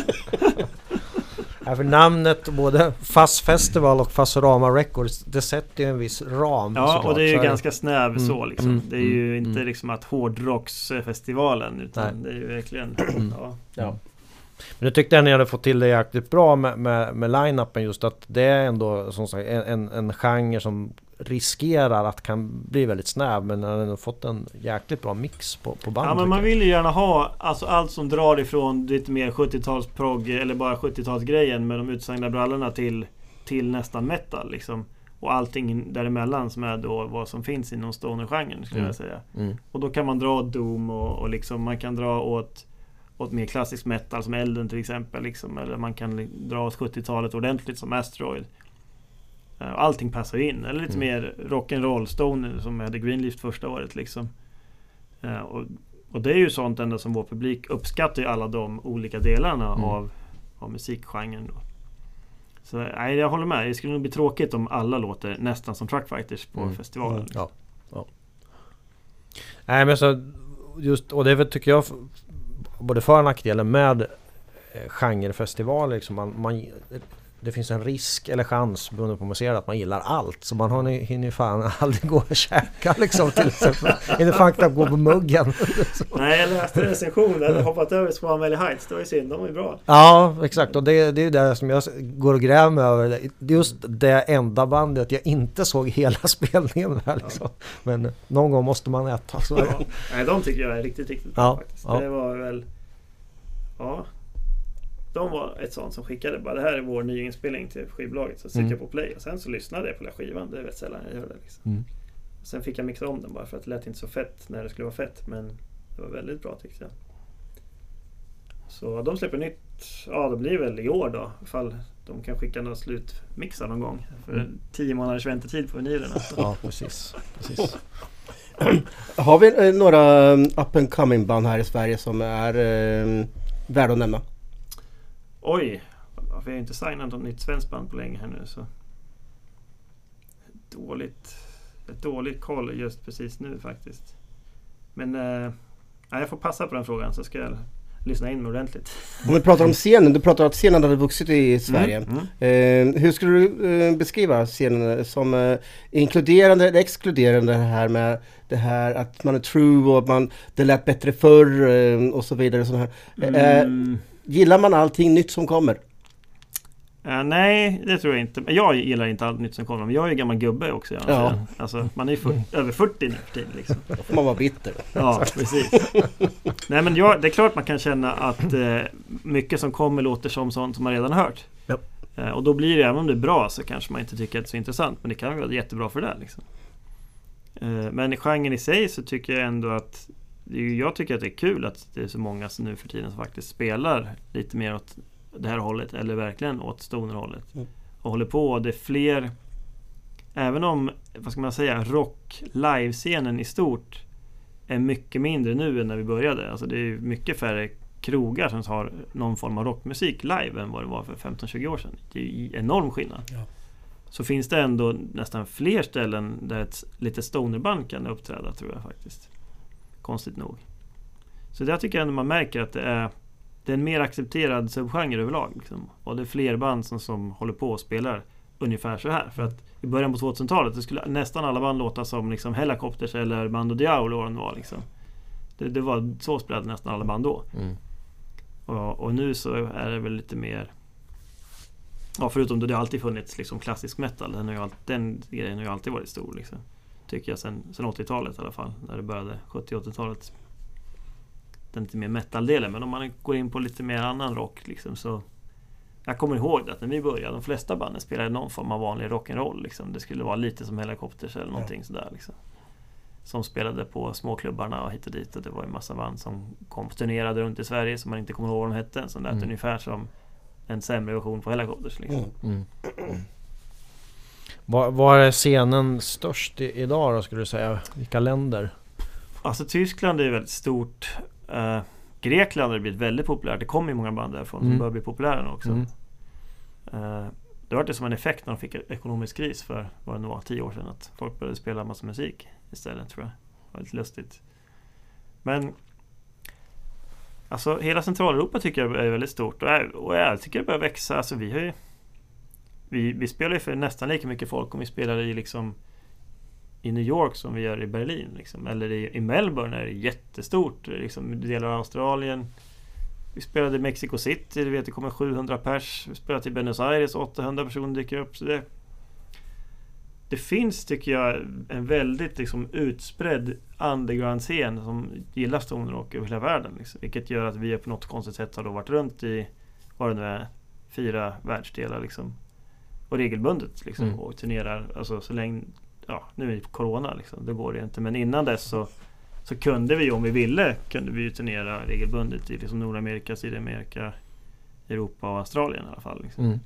Ja, för namnet, både Fuzz Festival och Fuzzorama Records, det sätter ju en viss ram. Ja, såklart. och det är ju Så ganska snäv Mm, så liksom. mm, Det är ju mm, inte mm. liksom att hårdrocksfestivalen, utan Nej. det är ju verkligen... Ja. Ja. Men jag tyckte att ni hade fått till det jäkligt bra med, med, med line-upen, just att det är ändå som sagt, en, en, en genre som riskerar att kan bli väldigt snäv, men den har fått en jäkligt bra mix på, på band. Ja, men man vill ju gärna ha alltså, allt som drar ifrån lite mer sjuttio-talsprogg eller bara sjuttio-talsgrejen med de utsagda brallorna till, till nästan metal liksom. Och allting däremellan som är då vad som finns inom stoner-genren skulle Mm. jag säga. Mm. Och då kan man dra åt doom och, och liksom man kan dra åt åt mer klassisk metal som Elden till exempel liksom, eller man kan li- dra åt sjuttio-talet ordentligt som Asteroid. Uh, allting passar in, eller lite Mm. mer rock'n'roll stoner som hade Greenleaf första året liksom. Uh, och, och det är ju sånt ändå som vår publik uppskattar ju alla de olika delarna Mm. av, av musikgenren då. Så nej, jag håller med, det skulle nog bli tråkigt om alla låter nästan som Truckfighters på Mm. festivalen. Mm. Ja. Ja. Nej, men så just, och det är väl, tycker jag, både för- och nackdelar med eh, genrefestivaler liksom, man, man, det finns en risk eller chans beroende på vad man ser att man gillar allt, så man har ni, hinner fan aldrig gå och käka liksom, till exempel. Hinner fan knappt gå på muggen. Nej, jag läste recensionen, jag hade hoppat över Swan Valley Heights, det var ju synd, de var ju bra. Ja, exakt, och det, det är ju det som jag går och gräver med över. Just det enda bandet jag inte såg hela spelningen där liksom. Men någon gång måste man äta, så är det. Ja. Nej, de tycker jag är riktigt, riktigt bra Ja, faktiskt. ja. Det var väl... Ja. De var ett sånt som skickade bara, det här är vår nya inspelning till skivbolaget. Så tryckte Mm. jag på play och sen så lyssnade jag på den skivan. Det är rätt sällan jag gör det liksom. Mm. Sen fick jag mixa om den bara för att det lät inte så fett när det skulle vara fett. Men det var väldigt bra tyckte jag. Så de släpper nytt, ja det blir väl i år då. Ifall de kan skicka någon slutmixar någon gång. För Mm. tio månaders väntetid på vinylen. Alltså. Ja, precis. precis. Har vi eh, några um, up and coming band här i Sverige som är eh, värda att nämna? Oj, ja, vi har inte signat något nytt svenskt band på länge här nu så dåligt ett dåligt koll just precis nu faktiskt. Men eh, ja, jag får passa på den frågan så ska jag lyssna in mig ordentligt. Om vi pratar om scenen, du pratar om att scenen hade vuxit i Sverige. Mm, mm. Eh, hur skulle du eh, beskriva scenen som eh, inkluderande eller exkluderande här med det här att man är true och att man, det lät bättre förr eh, och så vidare. Sån här. Eh, Mm. Gillar man allting nytt som kommer? Uh, nej, det tror jag inte. Men jag gillar inte allt nytt som kommer. Men jag är ju gammal gubbe också. Ja. Ja. Alltså, man är ju för, över fyrtio nu för tiden. Liksom. Då får man vara bitter. Ja, precis. Nej, men jag, det är klart man kan känna att eh, mycket som kommer låter som sånt som man redan har hört. Ja. Eh, och då blir det, även om det är bra så kanske man inte tycker att det är så intressant. Men det kan ju vara jättebra för det. Liksom. Eh, men i genren i sig så tycker jag ändå att det är, jag tycker att det är kul att det är så många som nu för tiden som faktiskt spelar lite mer åt det här hållet eller verkligen åt stoner-hållet. Mm. Och håller på, och det är fler, även om, vad ska man säga, rock live-scenen i stort är mycket mindre nu än när vi började. Alltså det är mycket färre krogar som har någon form av rockmusik live än vad det var för femton tjugo år sedan. Det är ju enorm skillnad. Ja. Så finns det ändå nästan fler ställen där ett lite stonerband kan uppträda, tror jag faktiskt. Konstigt nog. Så där tycker jag ändå man märker att det är det är en mer accepterad subgenre överlag. Liksom. Och det är fler band som, som håller på och spelar ungefär så här. För att i början på tvåtusentalet så skulle nästan alla band låta som liksom Hellacopters eller Bando Diablo vad det var. Liksom. Det, det var så spelade nästan alla band då. Mm. Och, och nu så är det väl lite mer... Ja, förutom att det har alltid funnits liksom klassisk metal. Den, har ju alltid, den grejen har ju alltid varit stor. Liksom. Tycker jag sen, sen åttiotalet i alla fall. När det började sjuttio-åttiotalet. Den lite mer metal-delen. Men om man går in på lite mer annan rock liksom, så... Jag kommer ihåg det att när vi började, de flesta banden spelade någon form av vanlig rock'n'roll. Liksom. Det skulle vara lite som Hellacopters eller någonting ja. sådär. Liksom. Som spelade på småklubbarna och hit och dit. Och det var en massa band som kom turnerade runt i Sverige som man inte kommer ihåg vad de hette. Så det mm. ungefär som en sämre version på Hellacopters. Liksom. Mm. Mm. Var, var är scenen störst i, idag då, skulle du säga? Vilka länder? Alltså Tyskland är väldigt stort. Uh, Grekland har blivit väldigt populärt. Det kommer ju många band därifrån mm. som börjar bli populära nu också. Mm. Uh, det var det som en effekt när de fick ekonomisk kris för vad det nu var, tio år sedan. Att folk började spela massa musik istället, tror jag. var lite lustigt. Men alltså hela Centraleuropa tycker jag är väldigt stort och jag, och jag tycker det börjar växa. Alltså vi har ju, vi, vi spelar ju för nästan lika mycket folk om vi spelar i liksom i New York som vi gör i Berlin liksom. Eller i, i Melbourne är det jättestort liksom, delar av Australien. Vi spelade i Mexico City, du vet det kommer sjuhundra pers. Vi spelade i Buenos Aires, åttahundra personer dyker upp. Så det, det finns tycker jag en väldigt liksom, utspridd underground-scen som gillar Stoner Rock över hela världen liksom. Vilket gör att vi på något konstigt sätt har då varit runt i vad det nu är, fyra världsdelar liksom. Och regelbundet liksom, mm. och turnerar alltså så länge, ja nu är det corona liksom, det går det inte, men innan dess så så kunde vi om vi ville kunde vi ju turnera regelbundet i liksom Nordamerika, Sydamerika, Europa och Australien i alla fall liksom. Mm.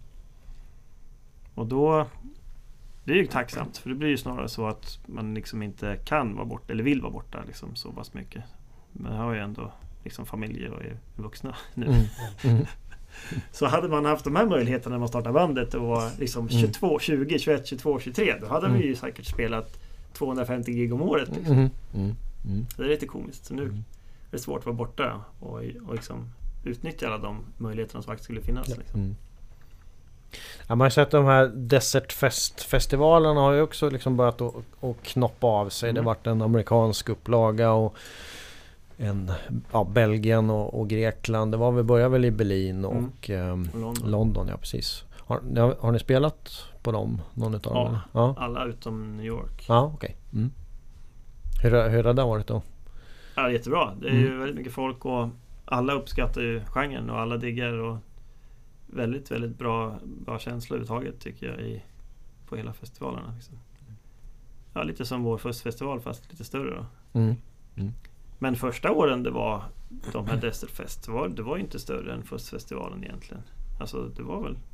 Och då det är ju tacksamt för det blir ju snarare så att man liksom inte kan vara borta eller vill vara borta liksom så pass mycket. Men jag har ju ändå liksom familjer och är vuxna nu. Mm. Mm. Så hade man haft de här möjligheterna när man startade bandet och var liksom tjugotvå, tjugo, tjugoett, tjugotvå, tjugotre då hade mm. vi ju säkert spelat tvåhundrafemtio gig om året liksom. Mm. Mm. Mm. Det är lite komiskt. Så nu mm. är det svårt att vara borta och, och liksom utnyttja alla de möjligheterna som faktiskt skulle finnas. Ja. Liksom. Mm. Ja, man har sett de här Desert Fest-festivalerna har ju också liksom börjat att, att knoppa av sig. Mm. Det har varit en amerikansk upplaga och en, ja, Belgien och, och Grekland. Det var vi började väl i Berlin och mm. eh, London. London, ja precis. Har, har, har ni spelat på dem? Någon utav ja, dem? Ja, alla utom New York. Ja, okej. Okay. Mm. Hur, hur har det varit då? Ja, jättebra. Det är mm. ju väldigt mycket folk och alla uppskattar ju genren och alla diggar och väldigt, väldigt bra, bra känsla överhuvudtaget tycker jag i, på hela festivalerna. Liksom. Ja, lite som vår festival fast lite större då. Mm. Mm. Men första åren det var de här Desert Fest var, det var ju inte större än festivalen egentligen. Alltså det var väl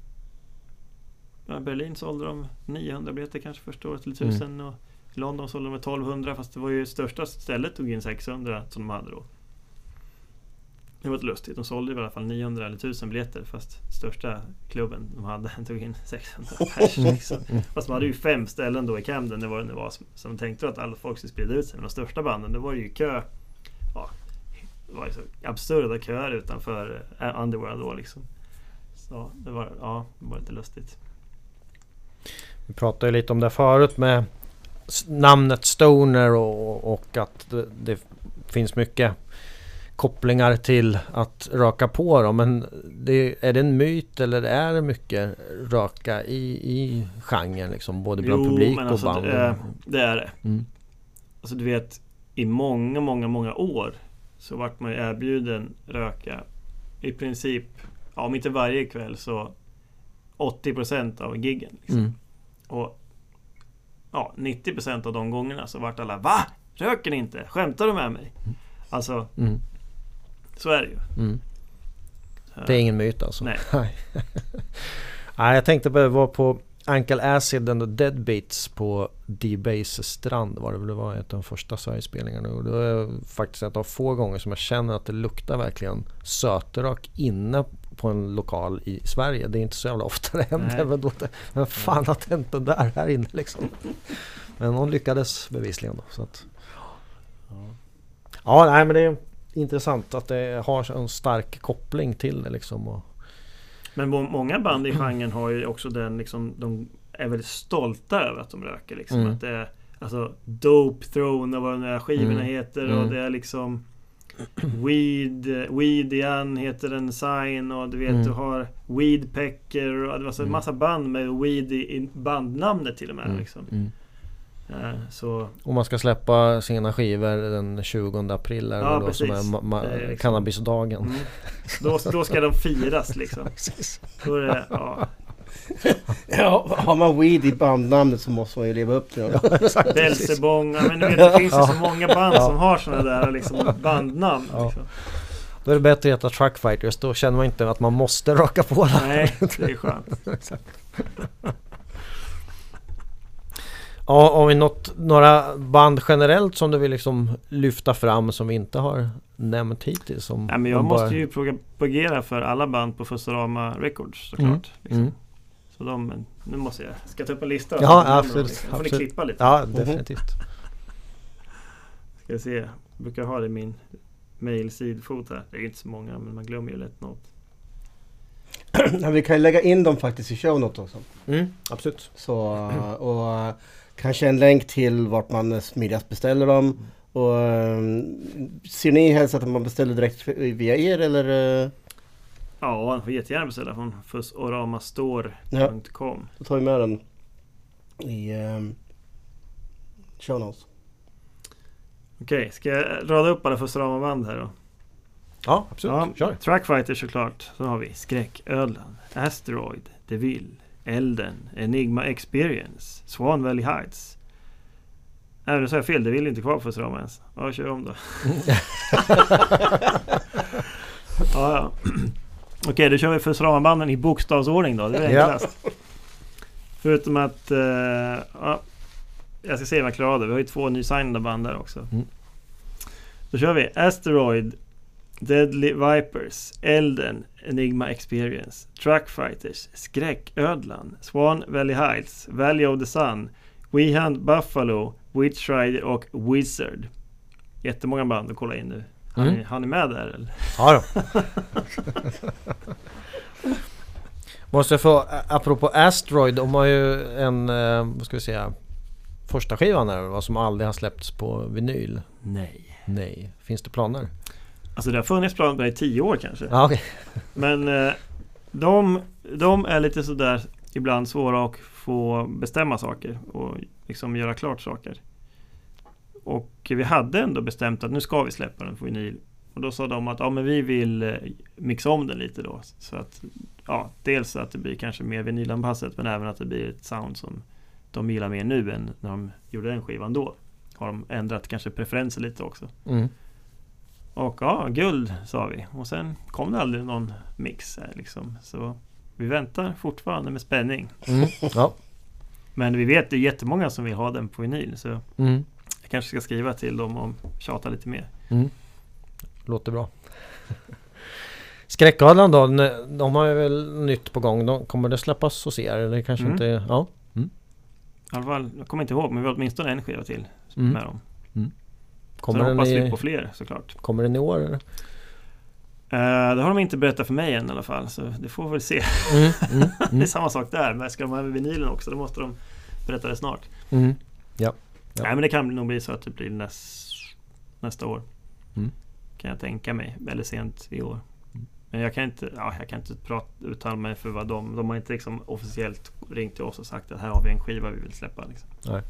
ja, Berlin sålde de niohundra biljetter kanske första året eller tusen mm. och London sålde de med tolvhundra fast det var ju största stället tog in sexhundra som de hade då. Det var ett lustigt. De sålde i alla fall niohundra eller tusen biljetter fast största klubben de hade tog in sexhundra pers liksom. Fast de hade ju fem ställen då i Camden. Det var det var som de tänkte att alla folk skulle sprida ut sig. Men de största banden, det var ju kö. Ja, det var ju så absurda köer utanför Underworld då liksom. Så det var, ja, det var lite lustigt. Vi pratade ju lite om det förut med namnet Stoner och, och att det, det finns mycket kopplingar till att röka på dem. Men det, är det en myt eller är det mycket röka i, i genren liksom, både bland jo, publik och alltså band? Det, det är det. Mm. Alltså du vet, i många, många, många år så vart man erbjuden röka i princip, ja, om inte varje kväll så åttio procent av giggen liksom. Mm. Och ja, nittio procent av de gångerna så vart alla, va? Röker ni inte? Skämtar du med mig? Alltså mm. så är det ju. Mm. Det är ingen myt alltså. Nej. Nej, jag tänkte på, var på Uncle Acid and the Deadbeats på D-Base strand var det väl, det var ett av de första Sverigespelningarna och det var faktiskt ett av få gånger som jag känner att det luktar verkligen sötrak inne på en lokal i Sverige. Det är inte så jävla ofta det händer. Men, då, men fan har tänt den där här inne liksom. Men hon lyckades bevisligen då. Så att, ja, nej men det är intressant att det har en stark koppling till det liksom. Och men många band i genren har ju också den liksom, de är väldigt stolta över att de röker liksom. Mm. Att det är alltså Dope Throne och vad de här skivorna mm. heter och mm. det är liksom Weed, Weedian heter en sign och du vet mm. du har Weedpecker och det var så en massa band med Weed i bandnamnet till och med mm. liksom. Mm. Uh, så och man ska släppa sina skivor den tjugonde april eller ja, då som är ma- ma- är liksom cannabisdagen. Mm. Då, då ska de firas liksom. Då är det, ja. Ja, har man weed i bandnamnet så måste man ju leva upp till det. Belsebong, men du vet, det finns ju så många band som har såna där liksom bandnamn ja. Liksom. Då är det bättre att heta Truckfighters, då känner man inte att man måste raka på det. Nej, det är skönt. Ja, har vi något, några band generellt som du vill liksom lyfta fram som vi inte har nämnt hittills? Som ja, men jag måste bara ju propagera för alla band på Fusorama Records såklart. Mm. Liksom. Mm. Så de, nu måste jag, ska jag ta upp en lista? Ja, absolut. Liksom. Får ni klippa lite? Ja, definitivt. Ska jag se. Jag brukar ha det i min mail-sidfot här. Det är inte så många, men man glömmer ju lätt något. Ja, vi kan ju lägga in dem faktiskt i show notes också. Mm, absolut. Så, och kanske en länk till vart man smidigast beställer dem. Och ser ni helst att man beställer direkt via er eller? Ja, man får jättegärna beställa från fusorama-store punkt com. Ja, då tar vi med den i um, show notes. Okej, okay, ska jag rada upp alla Fusorama-band här då? Ja, absolut. Ja, kör. Trackfighter såklart. Så har vi Skräcködlan, Asteroid, Deville, Elden, Enigma Experience, Swan Valley Heights. Nej, nu sa jag fel. Det vill inte kvar för Fusorama ens. Ja, kör om då. ja, ja. Okej, okay, då kör vi Fusorama-banden i bokstavsordning då. Det är enklast. Ja. Förutom att uh, ja, jag ska se vad jag klarar det. Vi har ju två nysignade band där också. Mm. Då kör vi Asteroid, Deadly Vipers, Elden, Enigma Experience, Trackfighters, Skräcködlan, Swan Valley Heights, Valley of the Sun, We Hunt Buffalo, Witch Rider och Wizard. Jättemånga band att kolla in nu. Han, mm. är, han är med där eller? Ja då. Måste jag få, apropå Asteroid, de har ju en, vad ska vi säga, första skivan där, vad som aldrig har släppts på vinyl. Nej. Nej. Finns det planer? Alltså det har funnits planer i tio år kanske. Ja, okay. Men eh, de, de är lite sådär ibland svåra att få bestämma saker och liksom göra klart saker. Och vi hade ändå bestämt att nu ska vi släppa den på vinyl. Och då sa de att ja, men vi vill mixa om den lite då. Så att, ja, dels att det blir kanske mer vinylanpassat, men även att det blir ett sound som de gillar mer nu än när de gjorde den skivan då. Har de ändrat kanske preferenser lite också. Mm. Och ja, guld sa vi. Och sen kom det aldrig någon mix här liksom. Så vi väntar fortfarande med spänning. Mm. Ja. Men vi vet, det är jättemånga som vill ha den på vinyl. Så mm. jag kanske ska skriva till dem och tjata lite mer. Mm. Låter bra. Skräcködlan då, de har ju väl nytt på gång. De, kommer det släppas hos er? Eller kanske mm. inte? Ja. Mm. I alla fall, jag kommer inte ihåg, men vi har åtminstone en skiva till mm. med dem. Mm. Kommer så hoppas i, vi på fler såklart. Kommer den i år eller? Uh, det har de inte berättat för mig än i alla fall, så det får vi väl se. Mm. Mm. Mm. Det är samma sak där, men ska de ha med vinylen också, då måste de berätta det snart. Mm. Ja. Ja. Nej, men det kan nog bli så att det blir näst, nästa år. Mm. Kan jag tänka mig, eller sent i år. Men jag kan inte, ja, jag kan inte prata, uttala mig för vad de, de har inte liksom officiellt ringt till oss och sagt att här har vi en skiva vi vill släppa. Liksom. Nej.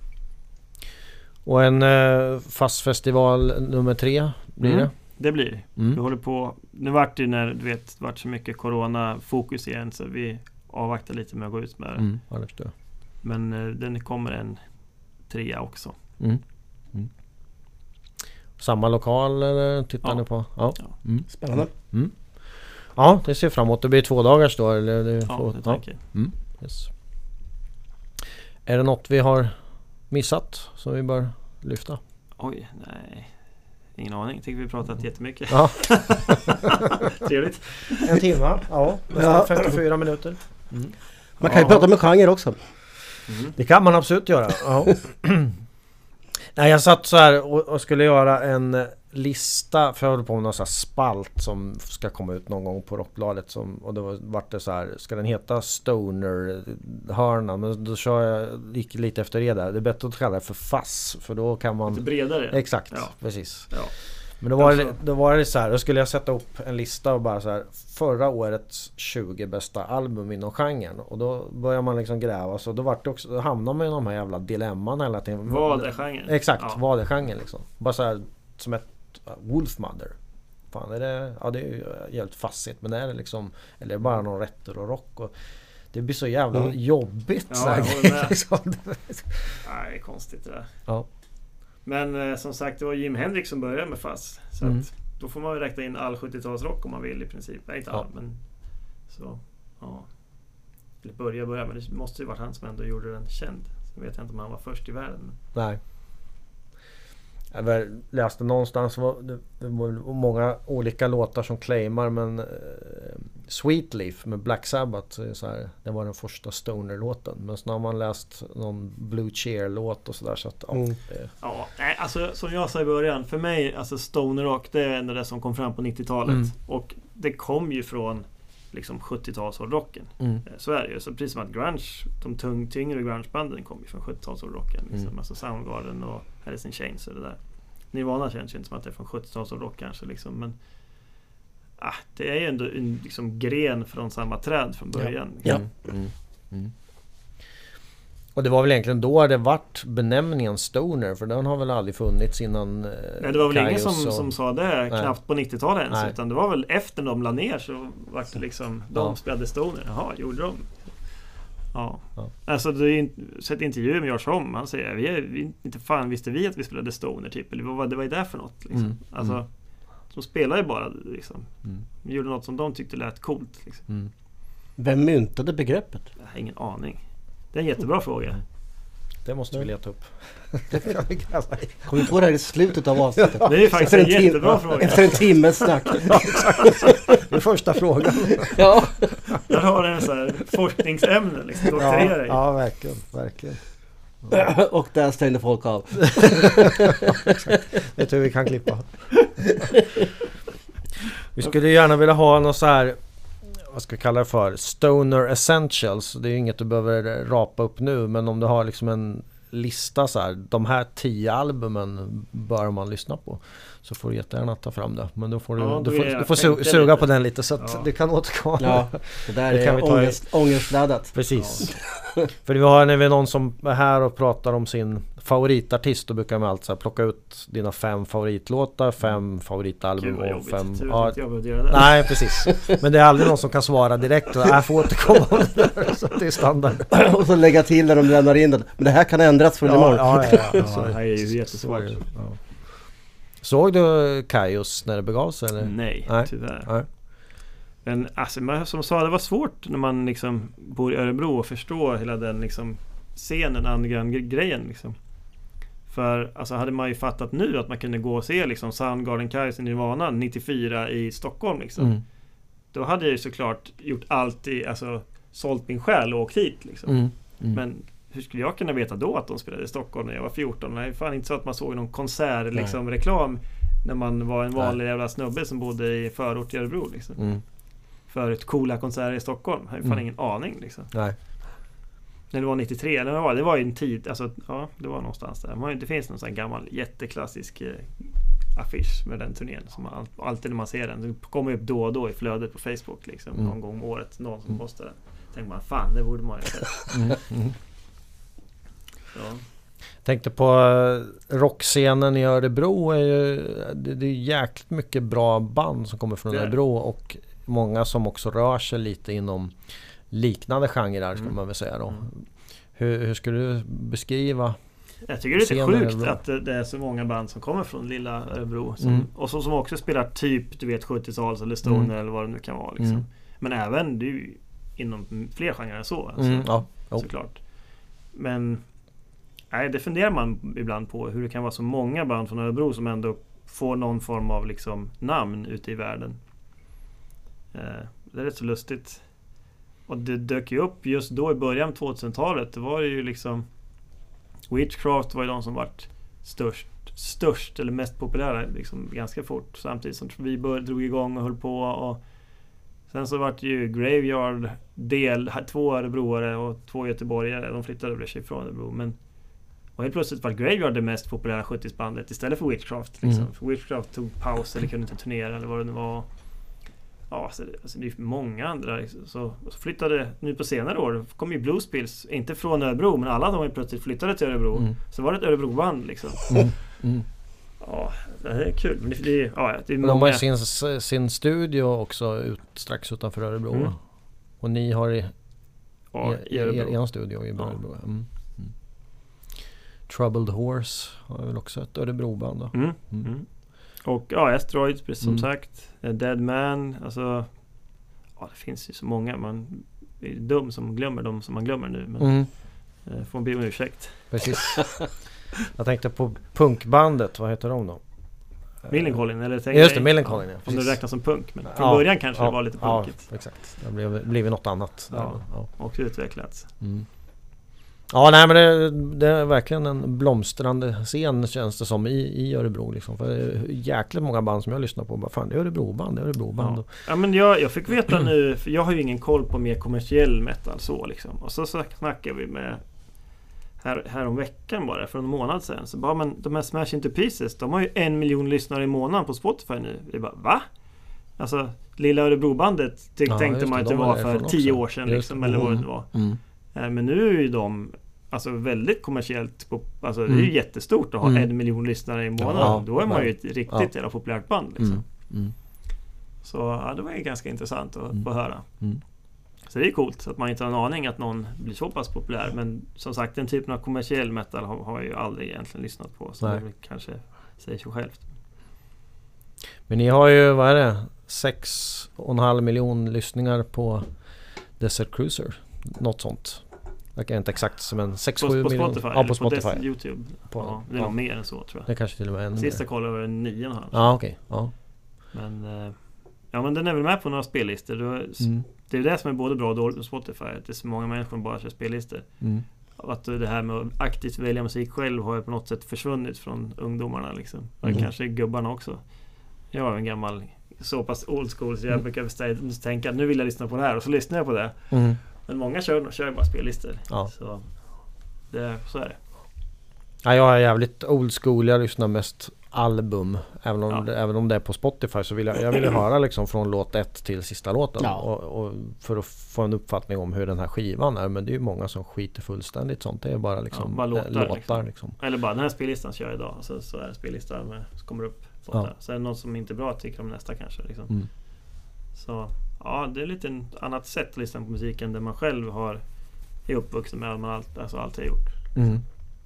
Och en eh, fast festival nummer tre blir mm. det? Det blir det. Mm. Vi håller på, nu vart det när du vet, vart så mycket corona-fokus igen, så vi avvaktar lite med att gå ut med det. Mm. Ja, det förstår jag. Men eh, den kommer en trea också. Mm. Mm. Samma lokal eller tittar ja. ni på? Ja. Ja. Mm. Spännande. Mm. Ja, det ser framåt. Det blir två dagars då eller det ja, får, det tänker ja. Mm. Yes. Är det något vi har missat som vi bör lyfta? Oj, nej. Ingen aning. Jag tycker vi har pratat jättemycket. Ja. Trevligt. En timme, ja. Ja. femtiofyra minuter. Mm. Man kan ju ja. prata med genre också. Mm. Det kan man absolut göra. Ja. Nej, jag satt så här och, och skulle göra en lista, för jag håller på med någon så här spalt som ska komma ut någon gång på Rockbladet som, och då vart det så här, ska den heta Stoner hörnan, men då kör jag, gick lite efter det där. Det är bättre att kalla det för fass, för då kan man lite bredare. Exakt, ja. Precis. Ja. Men då var, det, då var det så här, då skulle jag sätta upp en lista och bara så här, förra årets tjugo bästa album inom genren, och då börjar man liksom gräva, så då vart det också, då hamnar man i de här jävla dilemman hela tiden. Vad är genren? Exakt, ja. vad är genren liksom. Bara så här, som ett uh, Wolfmother. Fan, är det, ja det är ju jävligt fassigt, men det är det liksom, eller är det bara någon rätter och rock, och det blir så jävla mm. jobbigt. Ja, så här, jag håller med. liksom. Nej, det är konstigt det där. Ja. Men eh, som sagt, det var Jim Hendrix som började med fuzz. Så Mm. att, då får man ju räkna in all sjuttiotalsrock om man vill i princip. Nej, inte Ja. all, men så, ja. Eller börja, börja, men det måste ju varit han som ändå gjorde den känd. Så vet jag inte om han var först i världen. Nej. Jag läste någonstans, det var många olika låtar som claimar, men Sweet Leaf med Black Sabbath, så är det så här, det var den första stoner-låten. Men så har man läst någon Blue Cheer-låt och sådär, så att ja, Mm. det, Ja, nej, alltså som jag sa i början, för mig, alltså stoner rock, det är ändå det som kom fram på nittiotalet. Mm. Och det kom ju från liksom sjuttiotalsrocken. mm, Så är det ju. Så precis som att grunge, de tung, tyngre grungebanden kom ju från sjuttiotalsrocken. Liksom. Mm. Alltså Soundgarden och Alice in Chains och det där. Nirvana känns ju inte som att det är från sjuttiotalsrock kanske liksom, men ah, det är ju ändå en liksom gren från samma träd från början. Ja. mm, mm, mm. Och det var väl egentligen då det vart benämningen stoner, för den har väl aldrig funnits innan eh, Nej, det var väl ingen Kaios som, och, som sa det Nej. knappt på nittiotalet ens, Nej. utan det var väl efter de la ner så var det liksom, de Ja. spelade stoner. Jaha, gjorde de? Ja. Ja. Alltså det är ju sett intervjuer med Josh Homme, han säger vi, är, vi inte fan visste vi att vi spelade stoner typ, eller vad var det var ju där för något liksom. Mm, Alltså mm. de spelar ju bara liksom. Mm, De gjorde något som de tyckte lät coolt liksom. mm. Vem myntade begreppet? Jag har ingen aning. Det är en jättebra fråga. Det måste vi leta upp. Kom vi på det här i slutet av avsnittet? Det är ju faktiskt Efter en en tim- jättebra fråga. Efter en timmes snack. Det är första frågan. Ja. Där har du en sån här forskningsämne liksom, doktorera Ja, i. ja, verkligen, verkligen. Och där stängde folk av. Det tror vi kan klippa. Vi skulle gärna vilja ha något så här, vad ska jag kalla det för, Stoner Essentials. Det är ju inget du behöver rapa upp nu, men om du har liksom en lista så här, de här tio albumen bör man lyssna på, så får du jättegärna ta fram det. Men då får du, Ja, du då får, är jag du får su- tänkte suga lite. på den lite, så att Ja. du kan återkomma. Ja, det där Det kan är vi ta i- ångest, ångestladdat. Precis. För vi har när vi är någon som är här och pratar om sin favoritartist, då brukar man alltså plocka ut dina fem favoritlåtar, fem favoritalbum Gud vad och jobbigt. fem... Tur Ja, att inte jag behövde göra det. nej, precis. Men det är aldrig någon som kan svara direkt och jag får återkomma om det där, så att det är standard. Och så lägga till när de lämnar in det. Men det här kan ändras från imorgon. ja, ja, ja, Så det här är ju Så jättesvårt. är det, ja. Såg du Kaios när det begav sig? Eller? Nej, Nej. tyvärr. Nej. Men alltså, man, som sa, det var svårt när man liksom bor i Örebro och förstå hela den liksom scenen, underground-grejen liksom. För alltså hade man ju fattat nu att man kunde gå och se liksom Soundgarden, Kaios, Nirvana nittiofyra i Stockholm liksom. Mm. Då hade jag ju såklart gjort allt i, alltså sålt min själ och åkt hit liksom. Mm. Mm. Men hur skulle jag kunna veta då att de spelade i Stockholm när jag var fjorton? Det är fan inte så att man såg någon konsert liksom, reklam när man var en vanlig Nej. jävla snubbe som bodde i förort i Örebro liksom. Mm. För ett coola konserter i Stockholm. Jag har ju fan Mm. ingen aning liksom. Nej. När det var nittiotre, eller vad var det? Det var ju en tid, alltså ja, det var någonstans där. Man, det finns någon sån här gammal jätteklassisk eh, affisch med den turnén som man, all, alltid när man ser den, det kommer upp då och då i flödet på Facebook liksom, Mm. någon gång om året, någon som Mm. postar den. Tänker man, fan det borde man ju sett. Mm. Mm. Ja. Tänkte på eh, rockscenen i Örebro, är ju, det, det är jäkligt mycket bra band som kommer från Det är det. Örebro, och många som också rör sig lite inom liknande genrer, ska Mm. man väl säga då. Mm. Hur, hur skulle du beskriva? Jag tycker det är Scenen lite är sjukt bra. att det, det är så många band som kommer från lilla Örebro som, Mm. och så, som också spelar typ, du vet, sjuttio-tals eller stoner Mm. eller vad det nu kan vara liksom. Mm. Men även du inom fler genrer än så alltså, Mm, ja, jo. såklart. Men nej, det funderar man ibland på, hur det kan vara så många band från Örebro som ändå får någon form av liksom namn ute i världen. Eh, det är rätt så lustigt. Och det dök ju upp just då i början av tvåtusentalet. Det var ju liksom Witchcraft var ju de som vart störst, störst eller mest populära liksom ganska fort, samtidigt som vi bör, drog igång och höll på, och sen så vart ju Graveyard del, två örebroare och två göteborgare, de flyttade över sig från Örebro, men och helt plötsligt var Graveyard det mest populära sjuttiotalsbandet istället för Witchcraft liksom. Mm. För Witchcraft tog paus eller kunde inte turnera eller vad det nu var. Ja, så det, alltså det är många andra liksom. så, så flyttade nu på senare år kom ju Bluespills, inte från Örebro, men alla de har plötsligt flyttade till Örebro. Mm. Så var det ett Örebroband liksom. Mm. Mm. Ja, det är kul. Men det, det, är- ja, det är De har många. ju sin, sin studio också ut, strax utanför Örebro. Mm. Och ni har i, Ja, i, i i, Örebro. er, en studio i Ja. Örebro. Mm. Mm. Troubled Horse har väl också ett Örebroband då. Mm. Mm. Mm. Och ja, Asteroids, precis som Mm. sagt. Eh, Dead Man, alltså ja, det finns ju så många. Man är dum som glömmer dem som man glömmer nu, men Mm. eh, får man be om ursäkt. Precis. Jag tänkte på punkbandet, vad heter de då? Millencolin eller Just det, Millencolin, ja, om du räknar som punk, men från ja, början kanske ja, det var lite punkigt. Ja, exakt. Det blev blivit något annat. Ja, där, ja. och utvecklats. Mm. Ja, nej men det, det är verkligen en blomstrande scen känns det som i, i Örebro liksom. För det är jäkligt många band som jag lyssnar på. Bara, fan, det är Örebroband, det är Örebroband. Ja. Ja, men jag, jag fick veta nu, för jag har ju ingen koll på mer kommersiell metal så liksom. Och så, så snackar vi med här, här om veckan bara, för en månad sedan. Så bara, men de här Smash Into Pieces, de har ju en miljon lyssnare i månaden på Spotify nu. Det bara, va? Alltså, lilla Örebrobandet ty- Ja, tänkte man att det var för tio år sedan liksom, eller vad det var. Mm. Men nu är ju de alltså väldigt kommersiellt på, alltså mm. det är ju jättestort att ha mm. en miljon lyssnare i månaden. Ja, då är man ju ett ja. riktigt jävla populärt band liksom. Mm. Mm. Så ja, det var ju ganska intressant att mm. få höra. Mm. Så det är coolt så att man inte har en aning att någon blir så pass populär. Men som sagt, den typen av kommersiell metal har, har jag ju aldrig egentligen lyssnat på. Så Nej. det kanske säger sig självt. Men ni har ju, vad är det? Sex och en halv miljon lyssningar på Desert Cruiser. Något sånt. Jag kan inte exakt som en sex sju miljoner. På Spotify? Ja, på Spotify. På YouTube? På, ja, det är ja. nog mer än så tror jag. Det kanske till och med är Sista kollade var nio och en halv. Ja, okej. Okay. Ja. Men, ja, men den är väl med på några spellistor. Mm. Det är det som är både bra och dåligt på Spotify. Att det är så många människor som bara kör spellistor. Mm. Att det här med att aktivt välja musik själv har ju på något sätt försvunnit från ungdomarna. Liksom. Och mm. kanske gubbarna också. Jag är en gammal så pass old school så jag mm. brukar tänka att nu vill jag lyssna på det här och så lyssnar jag på det. Mm. Men många kör, kör bara spellistor. Ja. Så, det, så är det. Ja, jag är jävligt old school. Jag lyssnar mest album. Även om, ja. det, även om det är på Spotify så vill jag, jag vill höra liksom från låt ett till sista låten. Ja. Och, och för att få en uppfattning om hur den här skivan är. Men det är ju många som skiter fullständigt sånt. Det är bara liksom ja, bara låtar, låtar liksom. Liksom. Eller bara den här spellistan kör jag idag. Så, så är det spellistan med, så kommer det upp låtar. Ja. Så är det något som inte är bra tycker om nästa kanske. Liksom. Mm. Så ja, det är lite ett annat sätt att lyssna på musiken där man själv har är uppvuxen med man allt, alltså allt har gjort. Mm.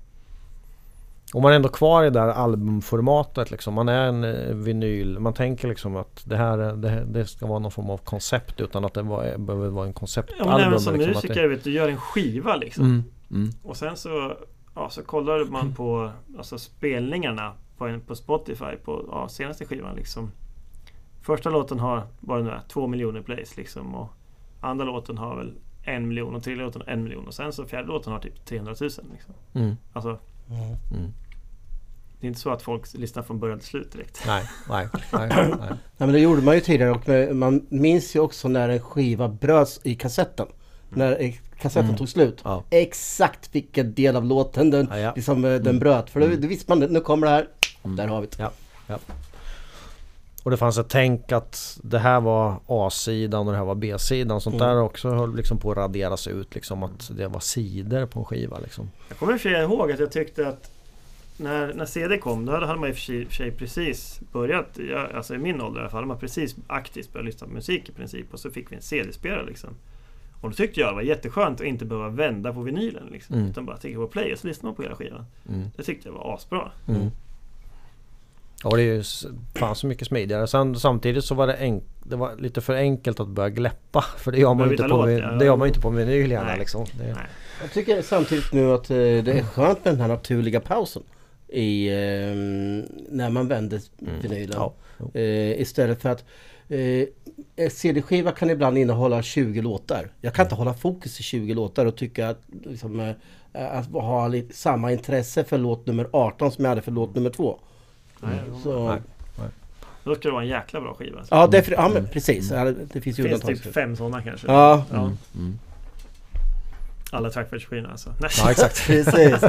Och man är ändå kvar i det där albumformatet liksom. Man är en vinyl. Man tänker liksom att det här det, det ska vara någon form av koncept utan att det var, behöver vara en konceptalbum. Ja, men även som liksom, musiker det... vet du gör en skiva liksom. Mm. Mm. Och sen så ja, så kollar man på alltså spelningarna på, en, på Spotify på ja, senaste skivan liksom. Första låten har bara nu två miljoner plays liksom och andra låten har väl en miljon och tredje låten en miljon och sen så fjärde låten har typ trehundratusen liksom. Mm. Alltså mm. det är inte så att folk lyssnar från början till slut direkt. Nej, nej, nej, nej. nej men det gjorde man ju tidigare och man minns ju också när en skiva bröts i kassetten. Mm. När kassetten mm. tog slut. Ja. Exakt vilken del av låten den, ja, ja. Liksom, mm. den bröt. För mm. då, då visste man, nu kommer det här. Mm. Där har vi det. Ja, ja. Och det fanns ett tänk att det här var A-sidan och det här var B-sidan. Sånt mm. där också höll liksom på att raderas ut. Liksom att det var sidor på en skiva. Liksom. Jag kommer för sig ihåg att jag tyckte att när, när C D kom, då hade man i och för sig precis börjat, jag, alltså i min ålder i alla fall, hade man precis aktivt börjat lyssna på musik i princip. Och så fick vi en C D-spelare liksom. Och då tyckte jag det var jätteskönt att inte behöva vända på vinylen liksom. Mm. Utan bara trycka på play och så lyssna på hela skivan. Mm. Det tyckte jag var asbra. Mm. Ja, det är ju fan så mycket smidigare. Sen, samtidigt så var det, enk- det var lite för enkelt att börja gläppa. För det gör man, inte på, låt, ja. det gör man inte på vinyl gärna. Liksom. Det... Jag tycker samtidigt nu att eh, det är skönt med den här naturliga pausen. I, eh, när man vänder mm. vinylen. Ja. Eh, istället för att eh, C D-skiva kan ibland innehålla tjugo låtar. Jag kan inte hålla fokus i tjugo låtar och tycka att, liksom, eh, att ha lite, samma intresse för låt nummer arton som jag hade för låt nummer två. Nej, så nej, nej. Då ska det vara en jäkla bra skiva. Ja, det, ja men precis. Mm. Det finns ju det finns typ fem sådana kanske. Ja. ja. Mm. Mm. Alla trackfältsskivorna alltså. Ja, exakt. Precis.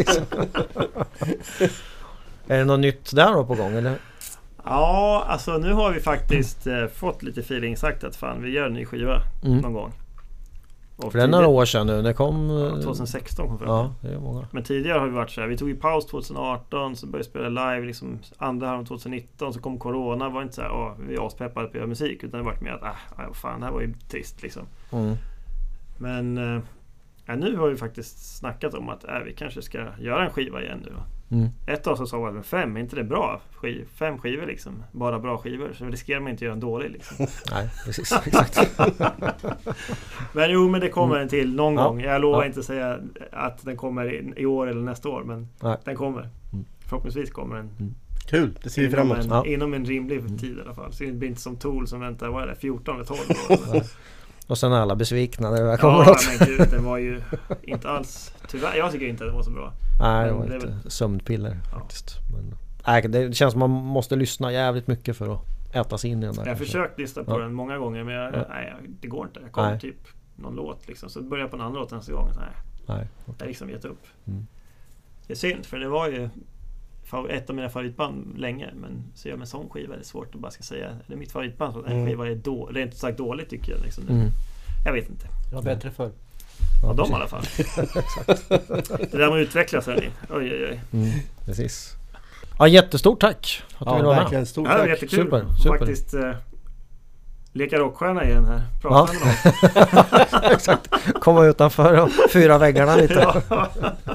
Är det något nytt där då på gång eller? Ja, alltså nu har vi faktiskt eh, fått lite feeling sagt att fan vi gör en ny skiva mm. någon gång. Och för det är några år sedan nu, det kom... Ja, tjugohundrasexton kom fram. Ja, det är många. Men tidigare har vi varit så här, vi tog ju paus tjugoarton, så började spela live liksom andra halvan tjugonitton, så kom corona, var inte så här, åh, vi är aspeppade på att göra musik, utan det var mer att, ah, fan, det här var ju trist liksom. Mm. Men äh, nu har vi faktiskt snackat om att äh, vi kanske ska göra en skiva igen nu. Mm. Ett av oss sa att fem, är inte det bra? Skiv, fem skivor liksom, bara bra skivor, så riskerar man inte att göra en dålig liksom. Nej, precis, exakt. Men jo, men det kommer en till någon ja. gång. Jag lovar ja. inte säga att den kommer i, i år eller nästa år, men Nej. den kommer. Mm. Förhoppningsvis kommer den mm. Kul, det ser vi inom, framåt. en, Ja. inom en rimlig tid i alla fall. Så det blir inte som Tool som väntar, vad är det, fjorton eller tolv år. Och sen är alla besvikna när det väl kommer Ja, också. men gud, den var ju inte alls, tyvärr, jag tycker inte att det var så bra. Nej, det Men var det är inte väl- sömnpiller Ja. faktiskt. Men, nej, det känns som man måste lyssna jävligt mycket för att äta sig in i den där. Jag har kanske. försökt lyssna på Ja. den många gånger, men jag, Ja. nej, det går inte. Jag kom Nej. typ någon låt liksom, så började jag på en annan låt nästa gång. Nej, Nej. jag har liksom gett upp. Mm. Det är synd, för det var ju fav- ett av mina favoritband länge, men så gör med en sån skiva är det svårt att bara ska säga det är mitt favoritband, så en Mm. skiva är då, rent sagt dåligt tycker jag liksom. Mm. Jag vet inte. Det var bättre förr. Ja, de i alla fall. Det där med att utvecklas här. Oj, oj, oj. Mm. Precis. Ja, jättestort tack för att du Ja, ville vara med. verkligen. Stort Ja, det var tack. jättekul. Super, att super. Faktiskt eh, leka rockstjärna igen här. Prata med någon. Exakt. Komma utanför de fyra väggarna lite. Ja.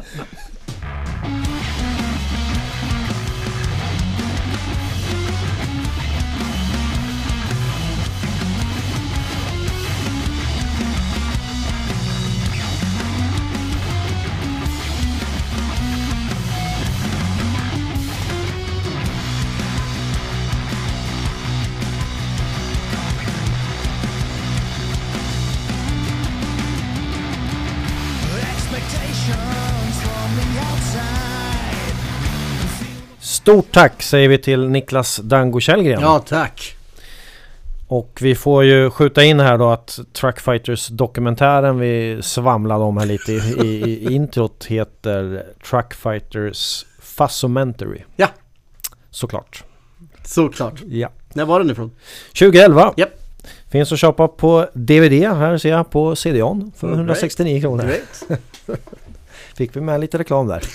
Stort tack säger vi till Niklas Dango Källgren. Ja, tack. Och vi får ju skjuta in här då att Truckfighters dokumentären vi svamlade om här lite i, i, i introt heter Truckfighters Fuzzomentary. Ja. Såklart. Såklart. Ja. När var den ifrån? tjugoelva. Japp. Finns att köpa på D V D här ser jag på C D-on för Mm, hundrasextionio kronor. Great. Fick vi med lite reklam där.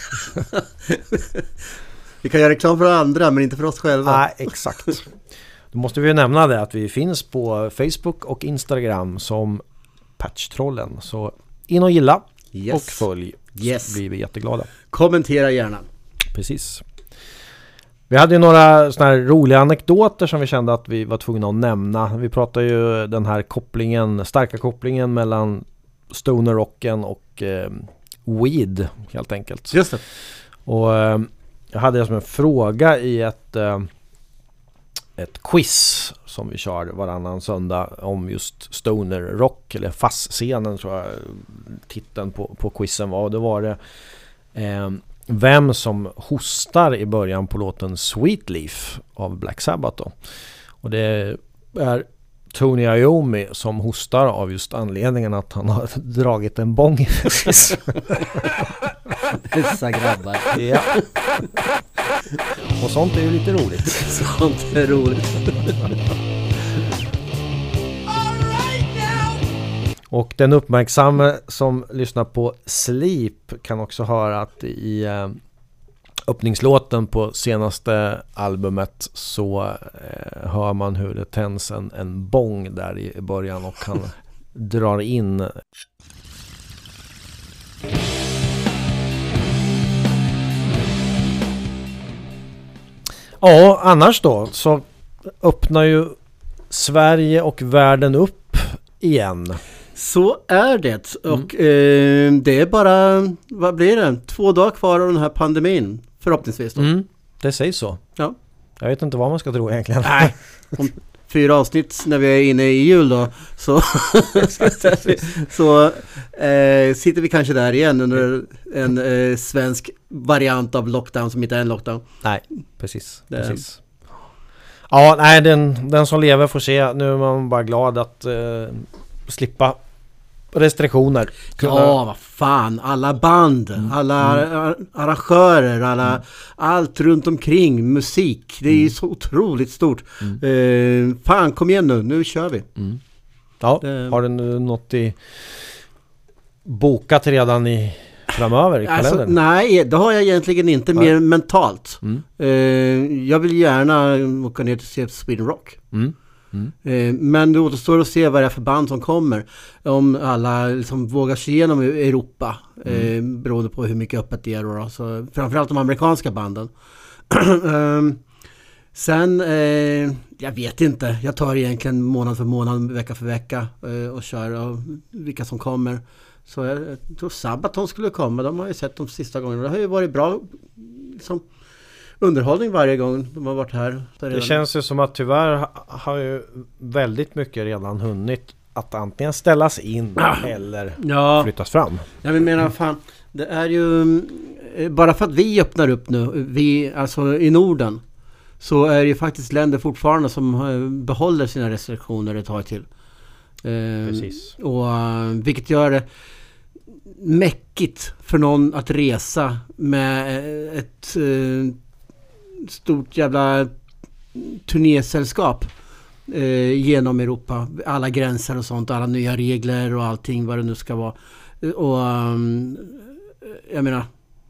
Vi kan göra reklam för andra, men inte för oss själva. Nej, exakt. Då måste vi ju nämna det att vi finns på Facebook och Instagram som Patchtrollen. Så in och gilla Yes. och följ. Yes. Så blir vi jätteglada. Kommentera gärna. Precis. Vi hade ju några såna här roliga anekdoter som vi kände att vi var tvungna att nämna. Vi pratade ju den här kopplingen, starka kopplingen mellan stoner-rocken och eh, weed helt enkelt. Just det. Och eh, jag hade det som en fråga i ett, eh, ett quiz som vi kör varannan söndag om just stoner rock eller fuzz-scenen tror jag titeln på, på quizen var. Och det var det eh, vem som hostar i början på låten Sweet Leaf av Black Sabbath då. Och det är Tony Iommi som hostar av just anledningen att han har dragit en bång. Dessa grabbar. Ja. Och sånt är ju lite roligt. Sånt är roligt. Och den uppmärksamma som lyssnar på Sleep kan också höra att i eh, öppningslåten på senaste albumet så eh, hör man hur det tänds en, en bång där i början och han drar in. Ja, annars då så öppnar ju Sverige och världen upp igen. Så är det. Och eh, det är bara, vad blir det? Två dagar kvar av den här pandemin. Förhoppningsvis då. Mm, det sägs så. Ja. Jag vet inte vad man ska tro egentligen. Nej. Om fyra avsnitt när vi är inne i jul då så, så eh, sitter vi kanske där igen under en eh, svensk variant av lockdown som inte är en lockdown. Nej, precis. Det- precis. Ja, nej, den, den som lever får se. Nu är man bara glad att eh, slippa restriktioner. Kunna- Ja, vad fan. Alla band, alla ar- arrangörer, alla, allt runt omkring, musik. Det är ju så otroligt stort. Eh, fan, kom igen nu. Nu kör vi. Mm. Ja, Det- har du nu något i bokat redan i framöver i Alltså, kalendern? nej, det har jag egentligen inte. Nej. Mer mentalt. Mm. Eh, jag vill gärna åka ner till se Sweden Rock. Mm. Eh, men det återstår att se vad det är för band som kommer. Om alla liksom vågar sig igenom Europa. Mm. Eh, beroende på hur mycket öppet det är. Då, då. Så, framförallt de amerikanska banden. eh, sen, eh, jag vet inte. Jag tar egentligen månad för månad, vecka för vecka. Eh, och kör och vilka som kommer. Så jag, jag tror Sabaton skulle komma. De har ju sett de sista gångerna. Det har ju varit bra liksom, underhållning varje gång de har varit här. Det känns ju som att tyvärr ha- har ju väldigt mycket redan hunnit att antingen ställas in eller Ja, flyttas fram. jag menar fan, det är ju eh, bara för att vi öppnar upp nu, vi, alltså i Norden, så är det ju faktiskt länder fortfarande som eh, behåller sina restriktioner ett tag till. Eh, Precis. Och eh, vilket gör det mäckigt för någon att resa med eh, ett eh, stort jävla turnésällskap eh, genom Europa. Alla gränser och sånt, alla nya regler och allting vad det nu ska vara. Och um, jag menar,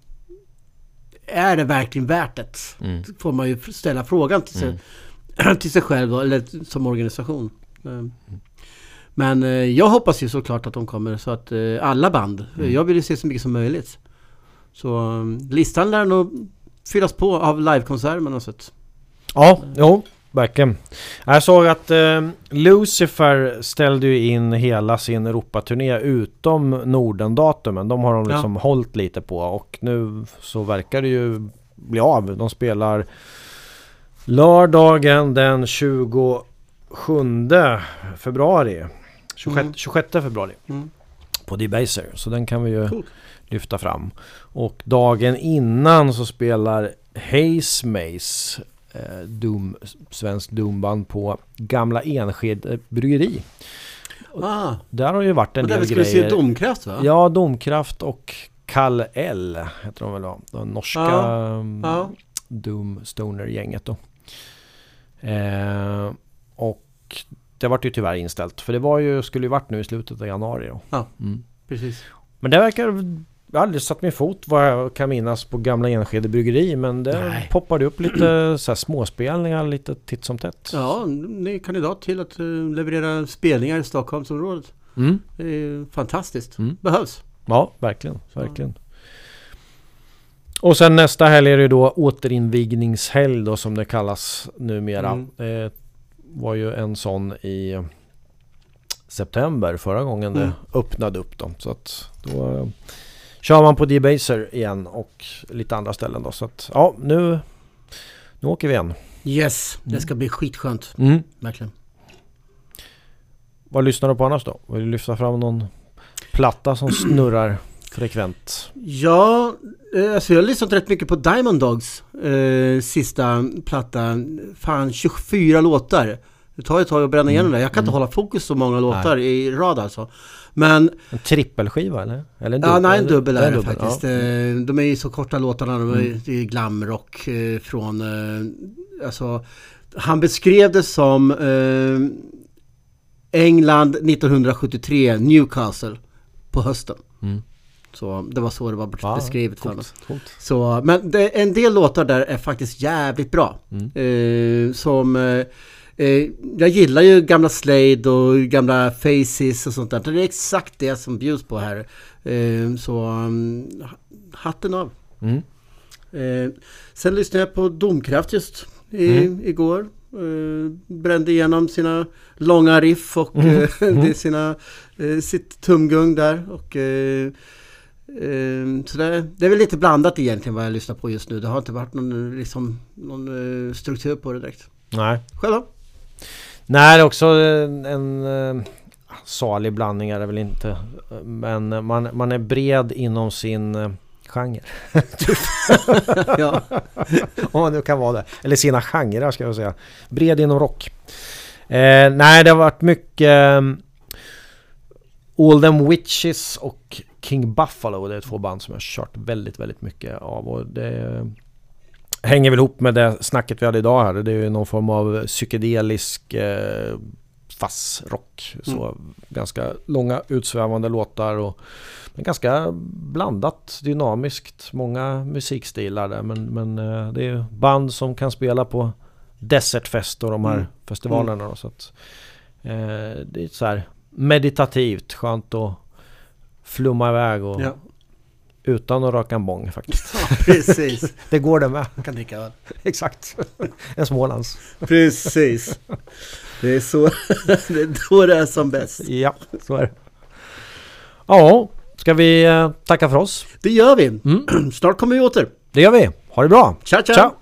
är det verkligen värt det? Mm. Får man ju ställa frågan till sig, mm. till sig själv eller som organisation. Mm. Men eh, jag hoppas ju såklart att de kommer så att eh, alla band, mm. jag vill ju se så mycket som möjligt. Så um, listan lär nog fyllas på av livekonserter man har sett. Ja, jo, verkligen. Jag såg att eh, Lucifer ställde ju in hela sin Europaturné utom Norden-datumen. De har de liksom ja. hållit lite på och nu så verkar det ju bli av. De spelar lördagen den tjugosjunde februari. tjugosjätte, mm. tjugosjätte februari. Mm. På Debaser. Så den kan vi ju cool. lyfta fram. Och dagen innan så spelar Haze Maze, eh, Doom, svensk Doomband på Gamla Enskede bryggeri. Ah. Där har ju varit en och del där vi grejer. skulle se Domkraft, va? Ja, Domkraft och Kal L heter de väl då. De norska ah. um, ah. Doom Stoner-gänget då. Eh, och det var ju tyvärr inställt. För det var ju, skulle ju varit nu i slutet av januari då. Ja, mm. precis. Men det verkar, jag har aldrig satt min fot vad jag kan minnas på Gamla Enskede bryggeri. Men det Nej. poppade upp lite så här småspelningar lite titt som tätt. Ja, ni är kandidat till att uh, leverera spelningar i Stockholmsområdet. Mm. Det är fantastiskt. Mm. Behövs. Ja, verkligen. verkligen. Ja. Och sen nästa helg är det då återinvigningshelg då som det kallas numera. Mm. Det var ju en sån i september förra gången det mm. öppnade upp då. Så att då uh, kör man på Debaser igen och lite andra ställen då. Så att ja, nu, nu åker vi igen. Yes, det ska bli skitskönt. Mm. Verkligen. Vad lyssnar du på annars då? Vill du lyfta fram någon platta som snurrar frekvent? Ja, alltså jag har lyssnat rätt mycket på Diamond Dogs eh, sista platta. Fan, tjugofyra låtar. Det tar ett tag att bränna igenom mm. det. Jag kan inte mm. hålla fokus så många låtar nej. i rad alltså. Men en trippelskiva eller? eller en ja, nej, en dubbel är det dubbel, faktiskt. Ja. De är ju så korta låtarna. De är, mm. det är glamrock eh, från eh, alltså, han beskrev det som eh, England nittonhundrasjuttiotre, Newcastle på hösten. Mm. Så det var så det var ja, beskrivet för mig. Så, men det, en del låtar där är faktiskt jävligt bra. Mm. Eh, som eh, eh, jag gillar ju gamla Slade och gamla Faces och sånt där. Det är exakt det som bjuds på här. Eh, så um, hatten av. Mm. Eh, sen lyssnade jag på Domkraft just i, mm. igår. Uh, brände igenom sina långa riff och uh, mm. sina, uh, sitt tumgung där och uh, uh, så det, det är väl lite blandat egentligen vad jag lyssnar på just nu. Det har inte varit någon, liksom, någon uh, struktur på det direkt. Nej. Själv då? Nej, det är också en, en uh, salig blandning är det väl inte, men man, man är bred inom sin uh, genre. Ja. Om man nu kan vara det. Eller sina genrer ska jag säga. Bred inom rock. Eh, nej, det har varit mycket um, All Them Witches och King Buffalo. Det är två band som jag har kört väldigt, väldigt mycket av. Och det hänger väl ihop med det snacket vi hade idag här. Det är ju någon form av psykedelisk eh, fast-rock. Så mm. ganska långa utsvävande låtar och men ganska blandat, dynamiskt, många musikstilar där, men, men det är band som kan spela på Desertfest och de här mm. festivalerna då, så att eh, det är så här meditativt, skönt att flumma iväg och ja. utan att röka en bång faktiskt. Ja, precis. Det går det med. Man kan dricka öl. Exakt. En Smålands. Precis. Det är så det är då det är som bäst. Ja, så är det. Ja, ska vi tacka för oss? Det gör vi. Mm. Snart kommer vi åter. Det gör vi. Ha det bra. Ciao, ciao. Ciao.